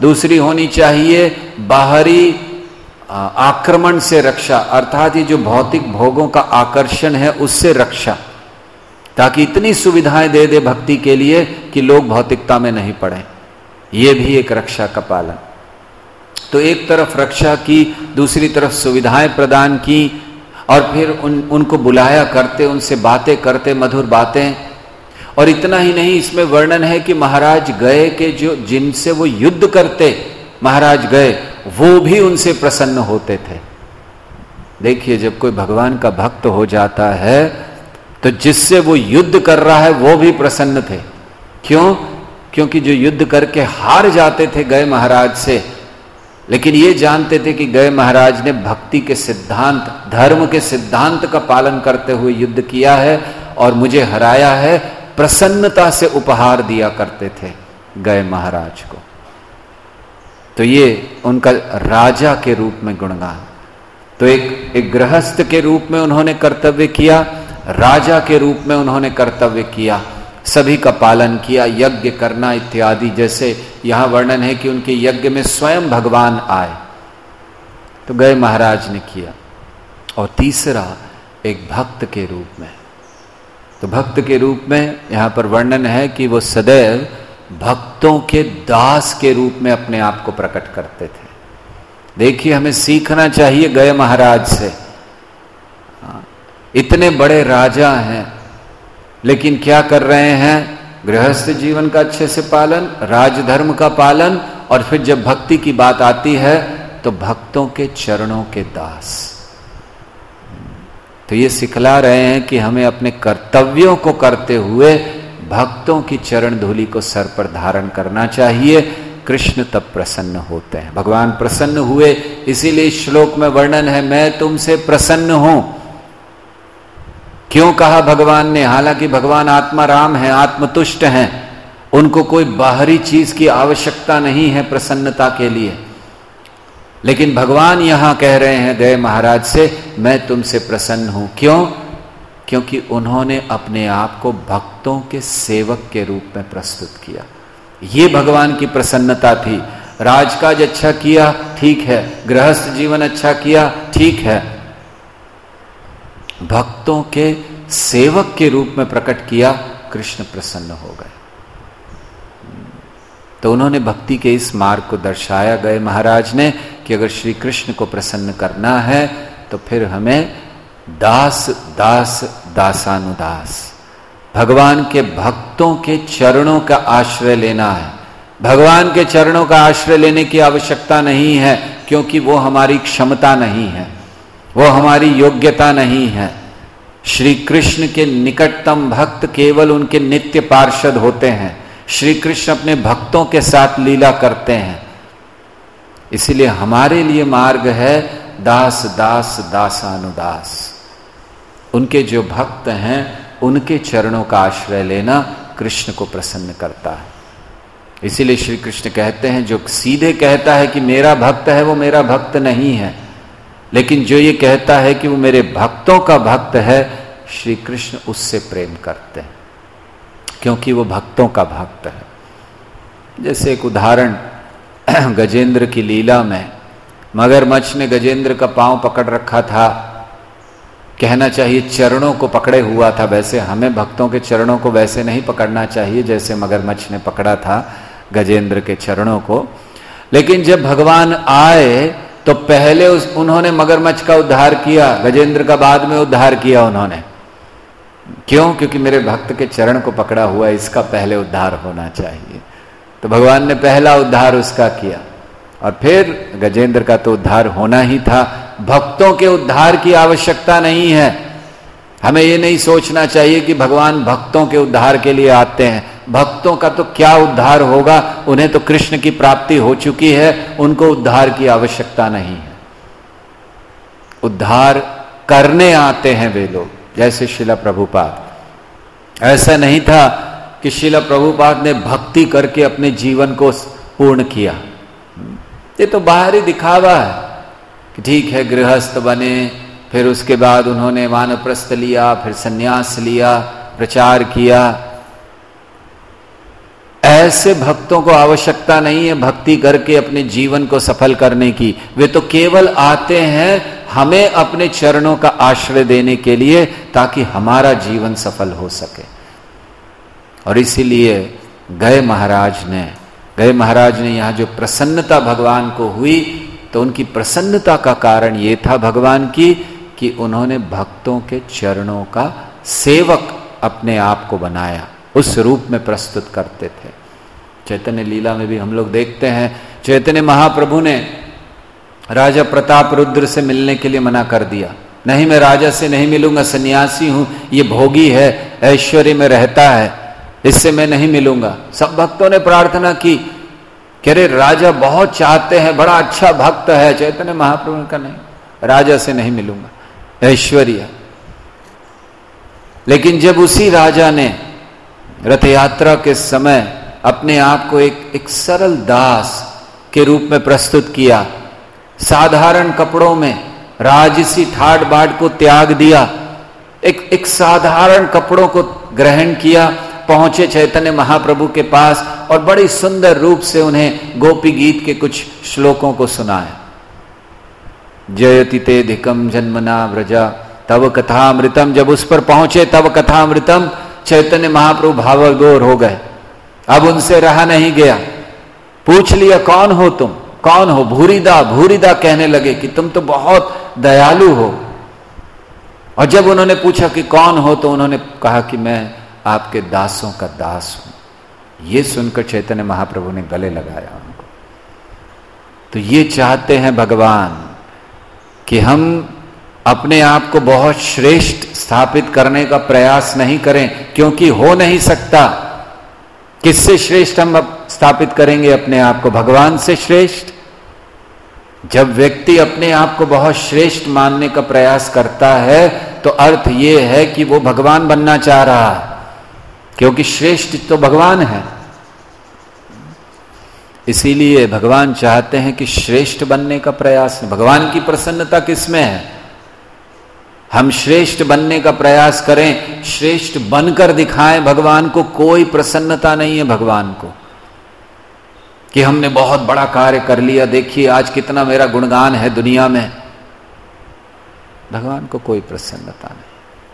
दूसरी होनी चाहिए बाहरी आक्रमण से रक्षा, अर्थात ये जो भौतिक भोगों का आकर्षण है उससे रक्षा, ताकि इतनी सुविधाएं दे दे भक्ति के लिए कि लोग भौतिकता में नहीं पड़े। ये भी एक रक्षा का पालन। तो एक तरफ रक्षा की, दूसरी तरफ सुविधाएं प्रदान की, और फिर उनको बुलाया करते, उनसे बातें करते, मधुर बातें। और इतना ही नहीं, इसमें वर्णन है कि महाराज गए के जो जिनसे वो युद्ध करते, महाराज गए वो भी उनसे प्रसन्न होते थे। देखिए, जब कोई भगवान का भक्त हो जाता है तो जिससे वो युद्ध कर रहा है वो भी प्रसन्न थे। क्यों? क्योंकि जो युद्ध करके हार जाते थे गए महाराज से, लेकिन ये जानते थे कि गए महाराज ने भक्ति के सिद्धांत, धर्म के सिद्धांत का पालन करते हुए युद्ध किया है और मुझे हराया है, प्रसन्नता से उपहार दिया करते थे गए महाराज को। तो ये उनका राजा के रूप में गुणगान। तो एक गृहस्थ के रूप में उन्होंने कर्तव्य किया, राजा के रूप में उन्होंने कर्तव्य किया, सभी का पालन किया, यज्ञ करना इत्यादि। जैसे यहां वर्णन है कि उनके यज्ञ में स्वयं भगवान आए, तो गए महाराज ने किया। और तीसरा, एक भक्त के रूप में। तो भक्त के रूप में यहां पर वर्णन है कि वो सदैव भक्तों के दास के रूप में अपने आप को प्रकट करते थे। देखिए, हमें सीखना चाहिए गए महाराज से। इतने बड़े राजा हैं, लेकिन क्या कर रहे हैं? गृहस्थ जीवन का अच्छे से पालन, राजधर्म का पालन, और फिर जब भक्ति की बात आती है तो भक्तों के चरणों के दास। तो ये सिखला रहे हैं कि हमें अपने कर्तव्यों को करते हुए भक्तों की चरण धूलि को सर पर धारण करना चाहिए। कृष्ण तब प्रसन्न होते हैं। भगवान प्रसन्न हुए, इसीलिए इस श्लोक में वर्णन है, मैं तुमसे प्रसन्न हूं। क्यों कहा भगवान ने? हालांकि भगवान आत्मा राम है, आत्मतुष्ट हैं, उनको कोई बाहरी चीज की आवश्यकता नहीं है प्रसन्नता के लिए, लेकिन भगवान यहां कह रहे हैं गए महाराज से, मैं तुमसे प्रसन्न हूं। क्यों? क्योंकि उन्होंने अपने आप को भक्तों के सेवक के रूप में प्रस्तुत किया। ये भगवान की प्रसन्नता थी। राजकाज अच्छा किया, ठीक है, गृहस्थ जीवन अच्छा किया, ठीक है, भक्तों के सेवक के रूप में प्रकट किया, कृष्ण प्रसन्न हो गए। तो उन्होंने भक्ति के इस मार्ग को दर्शाया गए महाराज ने कि अगर श्री कृष्ण को प्रसन्न करना है तो फिर हमें दास दास दासानुदास, भगवान के भक्तों के चरणों का आश्रय लेना है। भगवान के चरणों का आश्रय लेने की आवश्यकता नहीं है, क्योंकि वो हमारी क्षमता नहीं है, वो हमारी योग्यता नहीं है। श्री कृष्ण के निकटतम भक्त केवल उनके नित्य पार्षद होते हैं। श्री कृष्ण अपने भक्तों के साथ लीला करते हैं। इसीलिए हमारे लिए मार्ग है दास दास दासानुदास। उनके जो भक्त हैं उनके चरणों का आश्रय लेना कृष्ण को प्रसन्न करता है। इसीलिए श्री कृष्ण कहते हैं, जो सीधे कहता है कि मेरा भक्त है वो मेरा भक्त नहीं है, लेकिन जो ये कहता है कि वो मेरे भक्तों का भक्त है, श्री कृष्ण उससे प्रेम करते हैं, क्योंकि वो भक्तों का भक्त है। जैसे एक उदाहरण, गजेंद्र की लीला में मगरमच्छ ने गजेंद्र का पांव पकड़ रखा था, कहना चाहिए चरणों को पकड़े हुआ था। वैसे हमें भक्तों के चरणों को वैसे नहीं पकड़ना चाहिए जैसे मगरमच्छ ने पकड़ा था गजेंद्र के चरणों को। लेकिन जब भगवान आए तो पहले उन्होंने मगरमच्छ का उद्धार किया, गजेंद्र का बाद में उद्धार किया उन्होंने। क्यों? क्योंकि मेरे भक्त के चरण को पकड़ा हुआ है, इसका पहले उद्धार होना चाहिए। तो भगवान ने पहला उद्धार उसका किया, और फिर गजेंद्र का तो उद्धार होना ही था। भक्तों के उद्धार की आवश्यकता नहीं है। हमें ये नहीं सोचना चाहिए कि भगवान भक्तों के उद्धार के लिए आते हैं। भक्तों का तो क्या उद्धार होगा, उन्हें तो कृष्ण की प्राप्ति हो चुकी है, उनको उद्धार की आवश्यकता नहीं है। उद्धार करने आते हैं वे लोग, जैसे श्रील प्रभुपाद। ऐसा नहीं था कि श्रील प्रभुपाद ने भक्ति करके अपने जीवन को पूर्ण किया। ये तो बाहरी दिखावा है कि ठीक है, गृहस्थ बने, फिर उसके बाद उन्होंने वानप्रस्थ लिया, फिर सन्यास लिया, प्रचार किया। ऐसे भक्तों को आवश्यकता नहीं है भक्ति करके अपने जीवन को सफल करने की। वे तो केवल आते हैं हमें अपने चरणों का आश्रय देने के लिए, ताकि हमारा जीवन सफल हो सके। और इसीलिए गए महाराज ने यहां जो प्रसन्नता भगवान को हुई, तो उनकी प्रसन्नता का कारण ये था भगवान की कि उन्होंने भक्तों के चरणों का सेवक अपने आप को बनाया, उस रूप में प्रस्तुत करते थे। चैतन्य लीला में भी हम लोग देखते हैं, चैतन्य महाप्रभु ने राजा प्रताप रुद्र से मिलने के लिए मना कर दिया। नहीं, मैं राजा से नहीं मिलूंगा, सन्यासी हूं, ये भोगी है, ऐश्वर्य में रहता है, इससे मैं नहीं मिलूंगा। सब भक्तों ने प्रार्थना की कि अरे राजा बहुत चाहते हैं, बड़ा अच्छा भक्त है। चैतन्य महाप्रभु ने कहा नहीं, राजा से नहीं मिलूंगा, ऐश्वर्य। लेकिन जब उसी राजा ने रथ यात्रा के समय अपने आप को एक सरल दास के रूप में प्रस्तुत किया, साधारण कपड़ों में राजसी ठाट बाट को त्याग दिया, एक साधारण कपड़ों को ग्रहण किया, पहुंचे चैतन्य महाप्रभु के पास और बड़ी सुंदर रूप से उन्हें गोपी गीत के कुछ श्लोकों को सुनाया। जयति ते धिकम जन्मना व्रजा तव कथामृतम। जब उस पर पहुंचे तव कथामृतम, चैतन्य महाप्रभु भावाविभोर हो गए। अब उनसे रहा नहीं गया, पूछ लिया कौन हो तुम, कौन हो? भूरिदा भूरिदा कहने लगे कि तुम तो बहुत दयालु हो। और जब उन्होंने पूछा कि कौन हो, तो उन्होंने कहा कि मैं आपके दासों का दास हूं। ये सुनकर चैतन्य महाप्रभु ने गले लगाया उनको। तो ये चाहते हैं भगवान कि हम अपने आप को बहुत श्रेष्ठ स्थापित करने का प्रयास नहीं करें, क्योंकि हो नहीं सकता। किससे श्रेष्ठ हम स्थापित करेंगे अपने आप को? भगवान से श्रेष्ठ। जब व्यक्ति अपने आप को बहुत श्रेष्ठ मानने का प्रयास करता है, तो अर्थ यह है कि वो भगवान बनना चाह रहा है, क्योंकि श्रेष्ठ तो भगवान है। इसीलिए भगवान चाहते हैं कि श्रेष्ठ बनने का प्रयास। भगवान की प्रसन्नता किसमें है? हम श्रेष्ठ बनने का प्रयास करें, श्रेष्ठ बनकर दिखाएं भगवान को। कोई प्रसन्नता नहीं है भगवान को कि हमने बहुत बड़ा कार्य कर लिया, देखिए आज कितना मेरा गुणगान है दुनिया में। भगवान को कोई प्रसन्नता नहीं।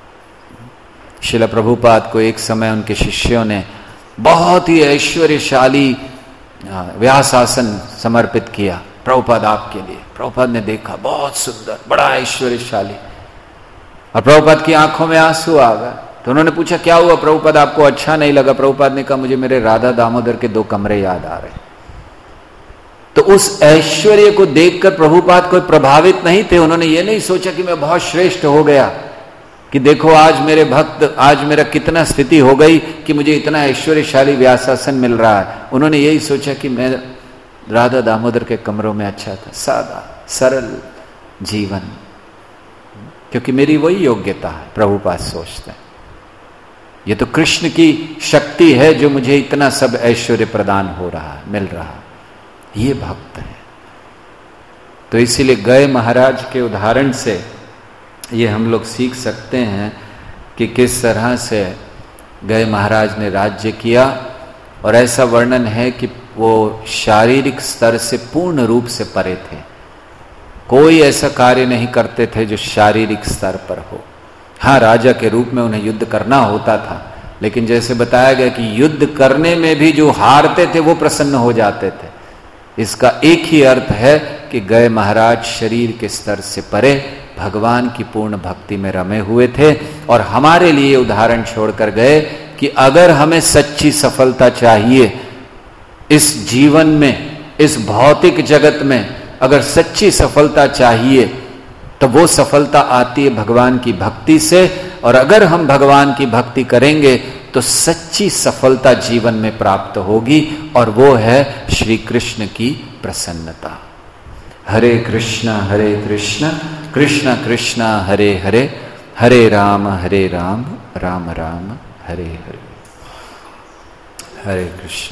श्रील प्रभुपाद को एक समय उनके शिष्यों ने बहुत ही ऐश्वर्यशाली व्यासासन समर्पित किया प्रभुपाद आपके लिए। प्रभुपाद ने देखा, बहुत सुंदर, बड़ा ऐश्वर्यशाली, और प्रभुपाद की आंखों में आंसू आ गए। तो उन्होंने पूछा क्या हुआ प्रभुपाद, आपको अच्छा नहीं लगा? प्रभुपाद ने कहा मुझे मेरे राधा दामोदर के 2 कमरे याद आ रहे। तो उस ऐश्वर्य को देखकर प्रभुपाद कोई प्रभावित नहीं थे। उन्होंने ये नहीं सोचा कि मैं बहुत श्रेष्ठ हो गया, कि देखो आज मेरे भक्त, आज मेरा कितना स्थिति हो गई कि मुझे इतना ऐश्वर्यशाली व्यासासन मिल रहा है। उन्होंने यही सोचा कि मैं राधा दामोदर के कमरों में अच्छा था, सादा सरल जीवन, क्योंकि मेरी वही योग्यता है। प्रभुपाद सोचते हैं ये तो कृष्ण की शक्ति है जो मुझे इतना सब ऐश्वर्य प्रदान हो रहा है, मिल रहा है। ये भक्त है। तो इसीलिए गए महाराज के उदाहरण से ये हम लोग सीख सकते हैं कि किस तरह से गए महाराज ने राज्य किया। और ऐसा वर्णन है कि वो शारीरिक स्तर से पूर्ण रूप से परे थे। कोई ऐसा कार्य नहीं करते थे जो शारीरिक स्तर पर हो। हाँ, राजा के रूप में उन्हें युद्ध करना होता था, लेकिन जैसे बताया गया कि युद्ध करने में भी जो हारते थे वो प्रसन्न हो जाते थे। इसका एक ही अर्थ है कि गए महाराज शरीर के स्तर से परे भगवान की पूर्ण भक्ति में रमे हुए थे। और हमारे लिए उदाहरण छोड़कर गए कि अगर हमें सच्ची सफलता चाहिए इस जीवन में, इस भौतिक जगत में अगर सच्ची सफलता चाहिए, तो वो सफलता आती है भगवान की भक्ति से। और अगर हम भगवान की भक्ति करेंगे तो सच्ची सफलता जीवन में प्राप्त होगी, और वो है श्री कृष्ण की प्रसन्नता। हरे कृष्ण कृष्ण कृष्ण हरे हरे, हरे राम राम राम हरे हरे। हरे कृष्ण।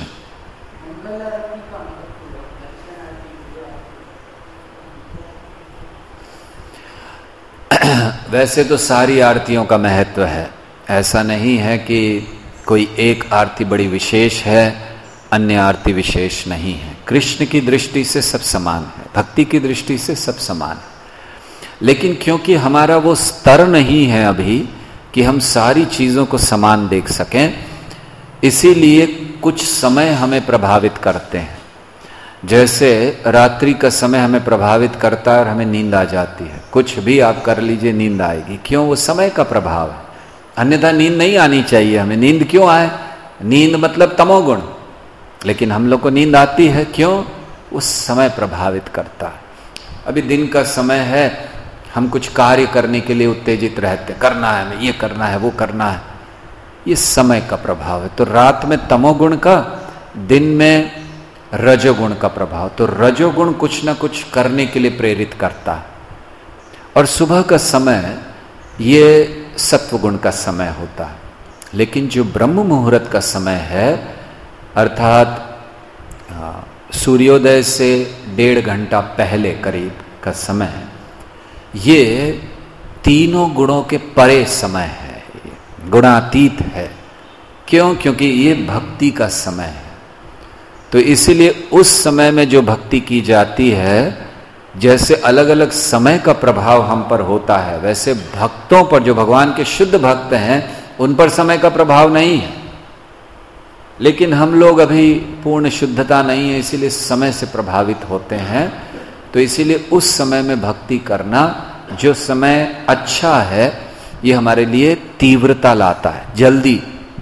वैसे तो सारी आरतियों का महत्व है, ऐसा नहीं है कि कोई एक आरती बड़ी विशेष है अन्य आरती विशेष नहीं है। कृष्ण की दृष्टि से सब समान है, भक्ति की दृष्टि से सब समान है। लेकिन क्योंकि हमारा वो स्तर नहीं है अभी कि हम सारी चीजों को समान देख सकें, इसीलिए कुछ समय हमें प्रभावित करते हैं। जैसे रात्रि का समय हमें प्रभावित करता है और हमें नींद आ जाती है। कुछ भी आप कर लीजिए, नींद आएगी। क्यों? वो समय का प्रभाव है, अन्यथा नींद नहीं आनी चाहिए हमें। नींद क्यों आए? नींद मतलब तमोगुण, लेकिन हम लोग को नींद आती है क्यों? उस समय प्रभावित करता है। अभी दिन का समय है, हम कुछ कार्य करने के लिए उत्तेजित रहते, करना है हमें, ये करना है, वो करना है, ये समय का प्रभाव है। तो रात में तमोगुण का, दिन में रजोगुण का प्रभाव। तो रजोगुण कुछ ना कुछ करने के लिए प्रेरित करता है। और सुबह का समय ये सत्वगुण का समय होता है। लेकिन जो ब्रह्म मुहूर्त का समय है, अर्थात सूर्योदय से 1.5 घंटा पहले करीब का समय है, ये तीनों गुणों के परे समय है, गुणातीत है। क्यों? क्योंकि ये भक्ति का समय है। तो इसीलिए उस समय में जो भक्ति की जाती है, जैसे अलग अलग समय का प्रभाव हम पर होता है, वैसे भक्तों पर, जो भगवान के शुद्ध भक्त हैं, उन पर समय का प्रभाव नहीं है। लेकिन हम लोग अभी पूर्ण शुद्धता नहीं है, इसीलिए समय से प्रभावित होते हैं। तो इसीलिए उस समय में भक्ति करना, जो समय अच्छा है, ये हमारे लिए तीव्रता लाता है, जल्दी।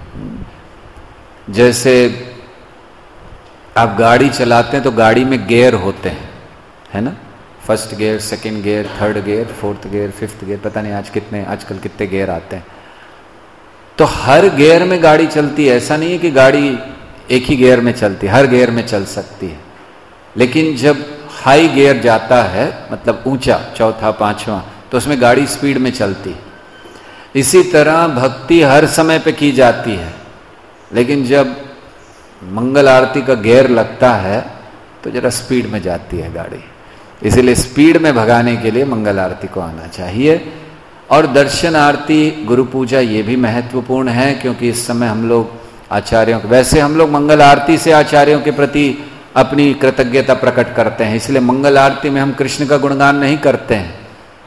जैसे आप गाड़ी चलाते हैं तो गाड़ी में गियर होते हैं, है ना? First gear, second gear, third gear, fourth gear, fifth gear, पता नहीं आजकल कितने गियर आते हैं। तो हर गियर में गाड़ी चलती है। ऐसा नहीं है कि गाड़ी एक ही गियर में चलती है, हर गियर में चल सकती है। लेकिन जब हाई गियर जाता है, मतलब ऊंचा, चौथा, पांचवा, तो उसमें गाड़ी स्पीड में चलती है। इसी तरह भक्ति हर समय पे की जाती है, लेकिन जब मंगल आरती का गियर लगता है तो जरा स्पीड में जाती है गाड़ी। इसीलिए स्पीड में भगाने के लिए मंगल आरती को आना चाहिए। और दर्शन आरती, गुरु पूजा, ये भी महत्वपूर्ण है, क्योंकि इस समय हम लोग आचार्यों, वैसे हम लोग मंगल आरती से आचार्यों के प्रति अपनी कृतज्ञता प्रकट करते हैं। इसलिए मंगल आरती में हम कृष्ण का गुणगान नहीं करते हैं।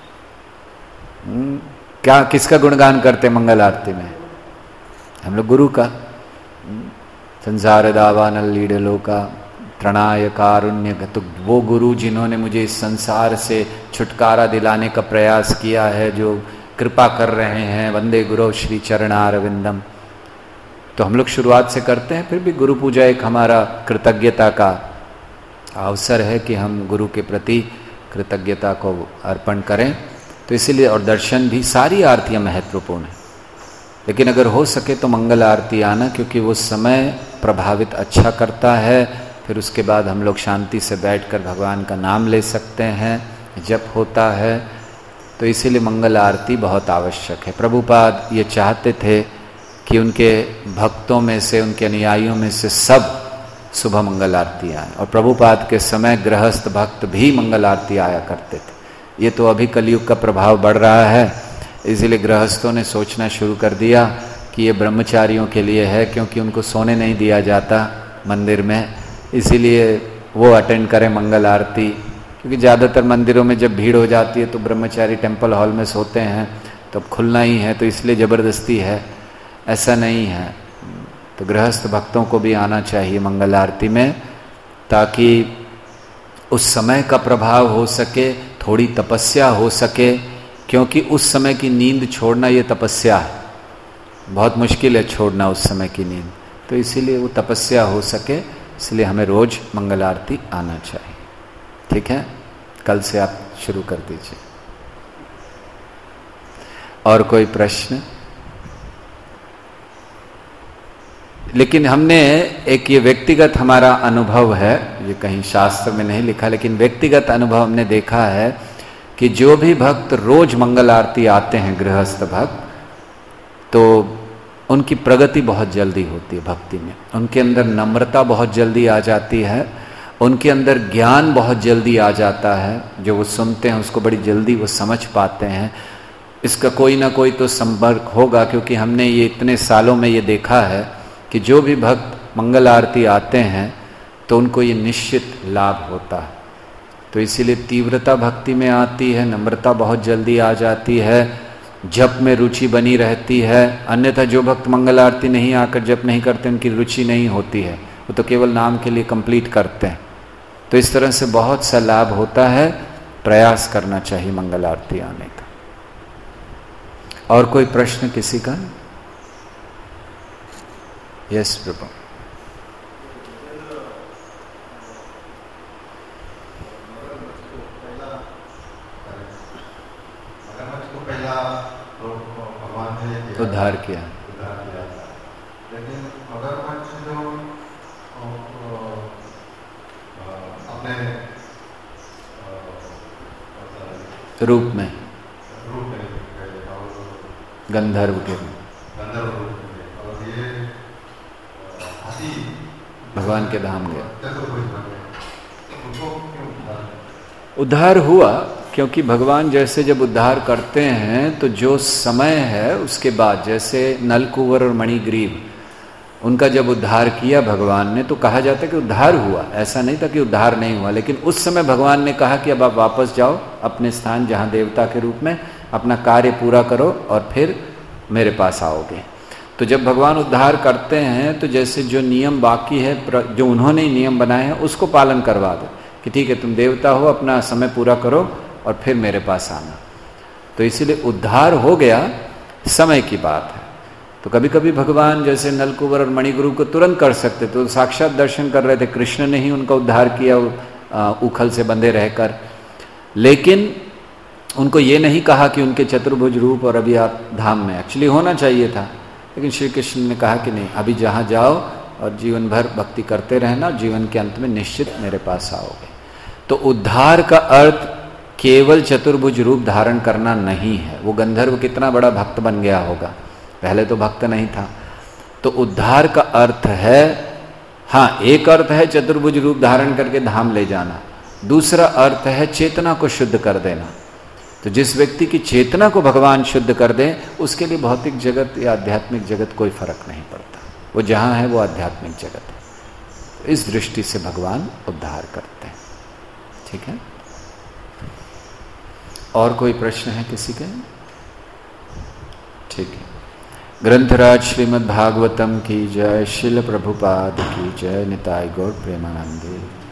क्या, किसका गुणगान करते हैं मंगल आरती में? हम लोग गुरु का। संसार दावानल लीडलो का प्रणाय कारुण्य, तो वो गुरु जिन्होंने मुझे इस संसार से छुटकारा दिलाने का प्रयास किया है, जो कृपा कर रहे हैं, वंदे गुरु श्री चरणारविंदम। तो हम लोग शुरुआत से करते हैं। फिर भी गुरु पूजा एक हमारा कृतज्ञता का अवसर है कि हम गुरु के प्रति कृतज्ञता को अर्पण करें। तो इसीलिए, और दर्शन भी, सारी आरतियां महत्वपूर्ण है। लेकिन अगर हो सके तो मंगल आरती आना, क्योंकि वो समय प्रभावित अच्छा करता है। फिर उसके बाद हम लोग शांति से बैठकर भगवान का नाम ले सकते हैं, जप होता है। तो इसीलिए मंगल आरती बहुत आवश्यक है। प्रभुपाद ये चाहते थे कि उनके भक्तों में से, उनके अनुयायियों में से सब सुबह मंगल आरती आए। और प्रभुपाद के समय गृहस्थ भक्त भी मंगल आरती आया करते थे। ये तो अभी कलयुग का प्रभाव बढ़ रहा है, इसीलिए गृहस्थों ने सोचना शुरू कर दिया कि ये ब्रह्मचारियों के लिए है, क्योंकि उनको सोने नहीं दिया जाता मंदिर में। इसीलिए वो अटेंड करें मंगल आरती, क्योंकि ज़्यादातर मंदिरों में जब भीड़ हो जाती है तो ब्रह्मचारी टेम्पल हॉल में सोते हैं, तो अब खुलना ही है, तो इसलिए ज़बरदस्ती है। ऐसा नहीं है। तो गृहस्थ भक्तों को भी आना चाहिए मंगल आरती में, ताकि उस समय का प्रभाव हो सके, थोड़ी तपस्या हो सके। क्योंकि उस समय की नींद छोड़ना ये तपस्या है, बहुत मुश्किल है छोड़ना उस समय की नींद। तो इसीलिए वो तपस्या हो सके, इसलिए हमें रोज मंगल आरती आना चाहिए। ठीक है, कल से आप शुरू कर दीजिए। और कोई प्रश्न? लेकिन हमने एक, ये व्यक्तिगत हमारा अनुभव है, ये कहीं शास्त्र में नहीं लिखा, लेकिन व्यक्तिगत अनुभव हमने देखा है कि जो भी भक्त रोज मंगल आरती आते हैं, गृहस्थ भक्त, तो उनकी प्रगति बहुत जल्दी होती है भक्ति में। उनके अंदर नम्रता बहुत जल्दी आ जाती है, उनके अंदर ज्ञान बहुत जल्दी आ जाता है। जो वो सुनते हैं उसको बड़ी जल्दी वो समझ पाते हैं। इसका कोई ना कोई तो संपर्क होगा, क्योंकि हमने ये इतने सालों में ये देखा है कि जो भी भक्त मंगल आरती आते हैं तो उनको ये निश्चित लाभ होता है। तो इसीलिए तीव्रता भक्ति में आती है, नम्रता बहुत जल्दी आ जाती है, जप में रुचि बनी रहती है। अन्यथा जो भक्त मंगल आरती नहीं आकर जप नहीं करते उनकी रुचि नहीं होती है, वो तो केवल नाम के लिए कंप्लीट करते हैं। तो इस तरह से बहुत सा लाभ होता है, प्रयास करना चाहिए मंगल आरती आने का। और कोई प्रश्न किसी का? यस प्रभु। उद्धार किया, लेकिन मगरमच्छ जो अपने रूप में गंधर्व के और ये हाथी भगवान के धाम गया, उद्धार हुआ। क्योंकि भगवान जैसे जब उद्धार करते हैं तो जो समय है उसके बाद, जैसे नलकुंवर और मणिग्रीव उनका जब उद्धार किया भगवान ने, तो कहा जाता है कि उद्धार हुआ, ऐसा नहीं था कि उद्धार नहीं हुआ। लेकिन उस समय भगवान ने कहा कि अब आप वापस जाओ अपने स्थान जहाँ देवता के रूप में, अपना कार्य पूरा करो और फिर मेरे पास आओगे। तो जब भगवान उद्धार करते हैं तो जैसे जो नियम बाकी है, जो उन्होंने नियम बनाए हैं उसको पालन करवा दो कि ठीक है तुम देवता हो, अपना समय पूरा करो और फिर मेरे पास आना। तो इसीलिए उद्धार हो गया, समय की बात है। तो कभी कभी भगवान जैसे नलकुंवर और मणिग्रीव को तुरंत कर सकते, तो साक्षात दर्शन कर रहे थे, कृष्ण ने ही उनका उद्धार किया उखल से बंधे रहकर। लेकिन उनको ये नहीं कहा कि उनके चतुर्भुज रूप और अभी आप धाम में, एक्चुअली होना चाहिए था। लेकिन श्री कृष्ण ने कहा कि नहीं, अभी जहाँ जाओ और जीवन भर भक्ति करते रहना, जीवन के अंत में निश्चित मेरे पास आओगे। तो उद्धार का अर्थ केवल चतुर्भुज रूप धारण करना नहीं है। वो गंधर्व कितना बड़ा भक्त बन गया होगा, पहले तो भक्त नहीं था। तो उद्धार का अर्थ है, हाँ एक अर्थ है चतुर्भुज रूप धारण करके धाम ले जाना, दूसरा अर्थ है चेतना को शुद्ध कर देना। तो जिस व्यक्ति की चेतना को भगवान शुद्ध कर दें, उसके लिए भौतिक जगत या आध्यात्मिक जगत कोई फर्क नहीं पड़ता, वो जहाँ है वो आध्यात्मिक जगत है। तो इस दृष्टि से भगवान उद्धार करते हैं। ठीक है, और कोई प्रश्न है किसी के? ठीक है। ग्रंथराज श्रीमद् भागवतम की जय, शिल प्रभुपाद की जय, निताय गौर प्रेमानंदे।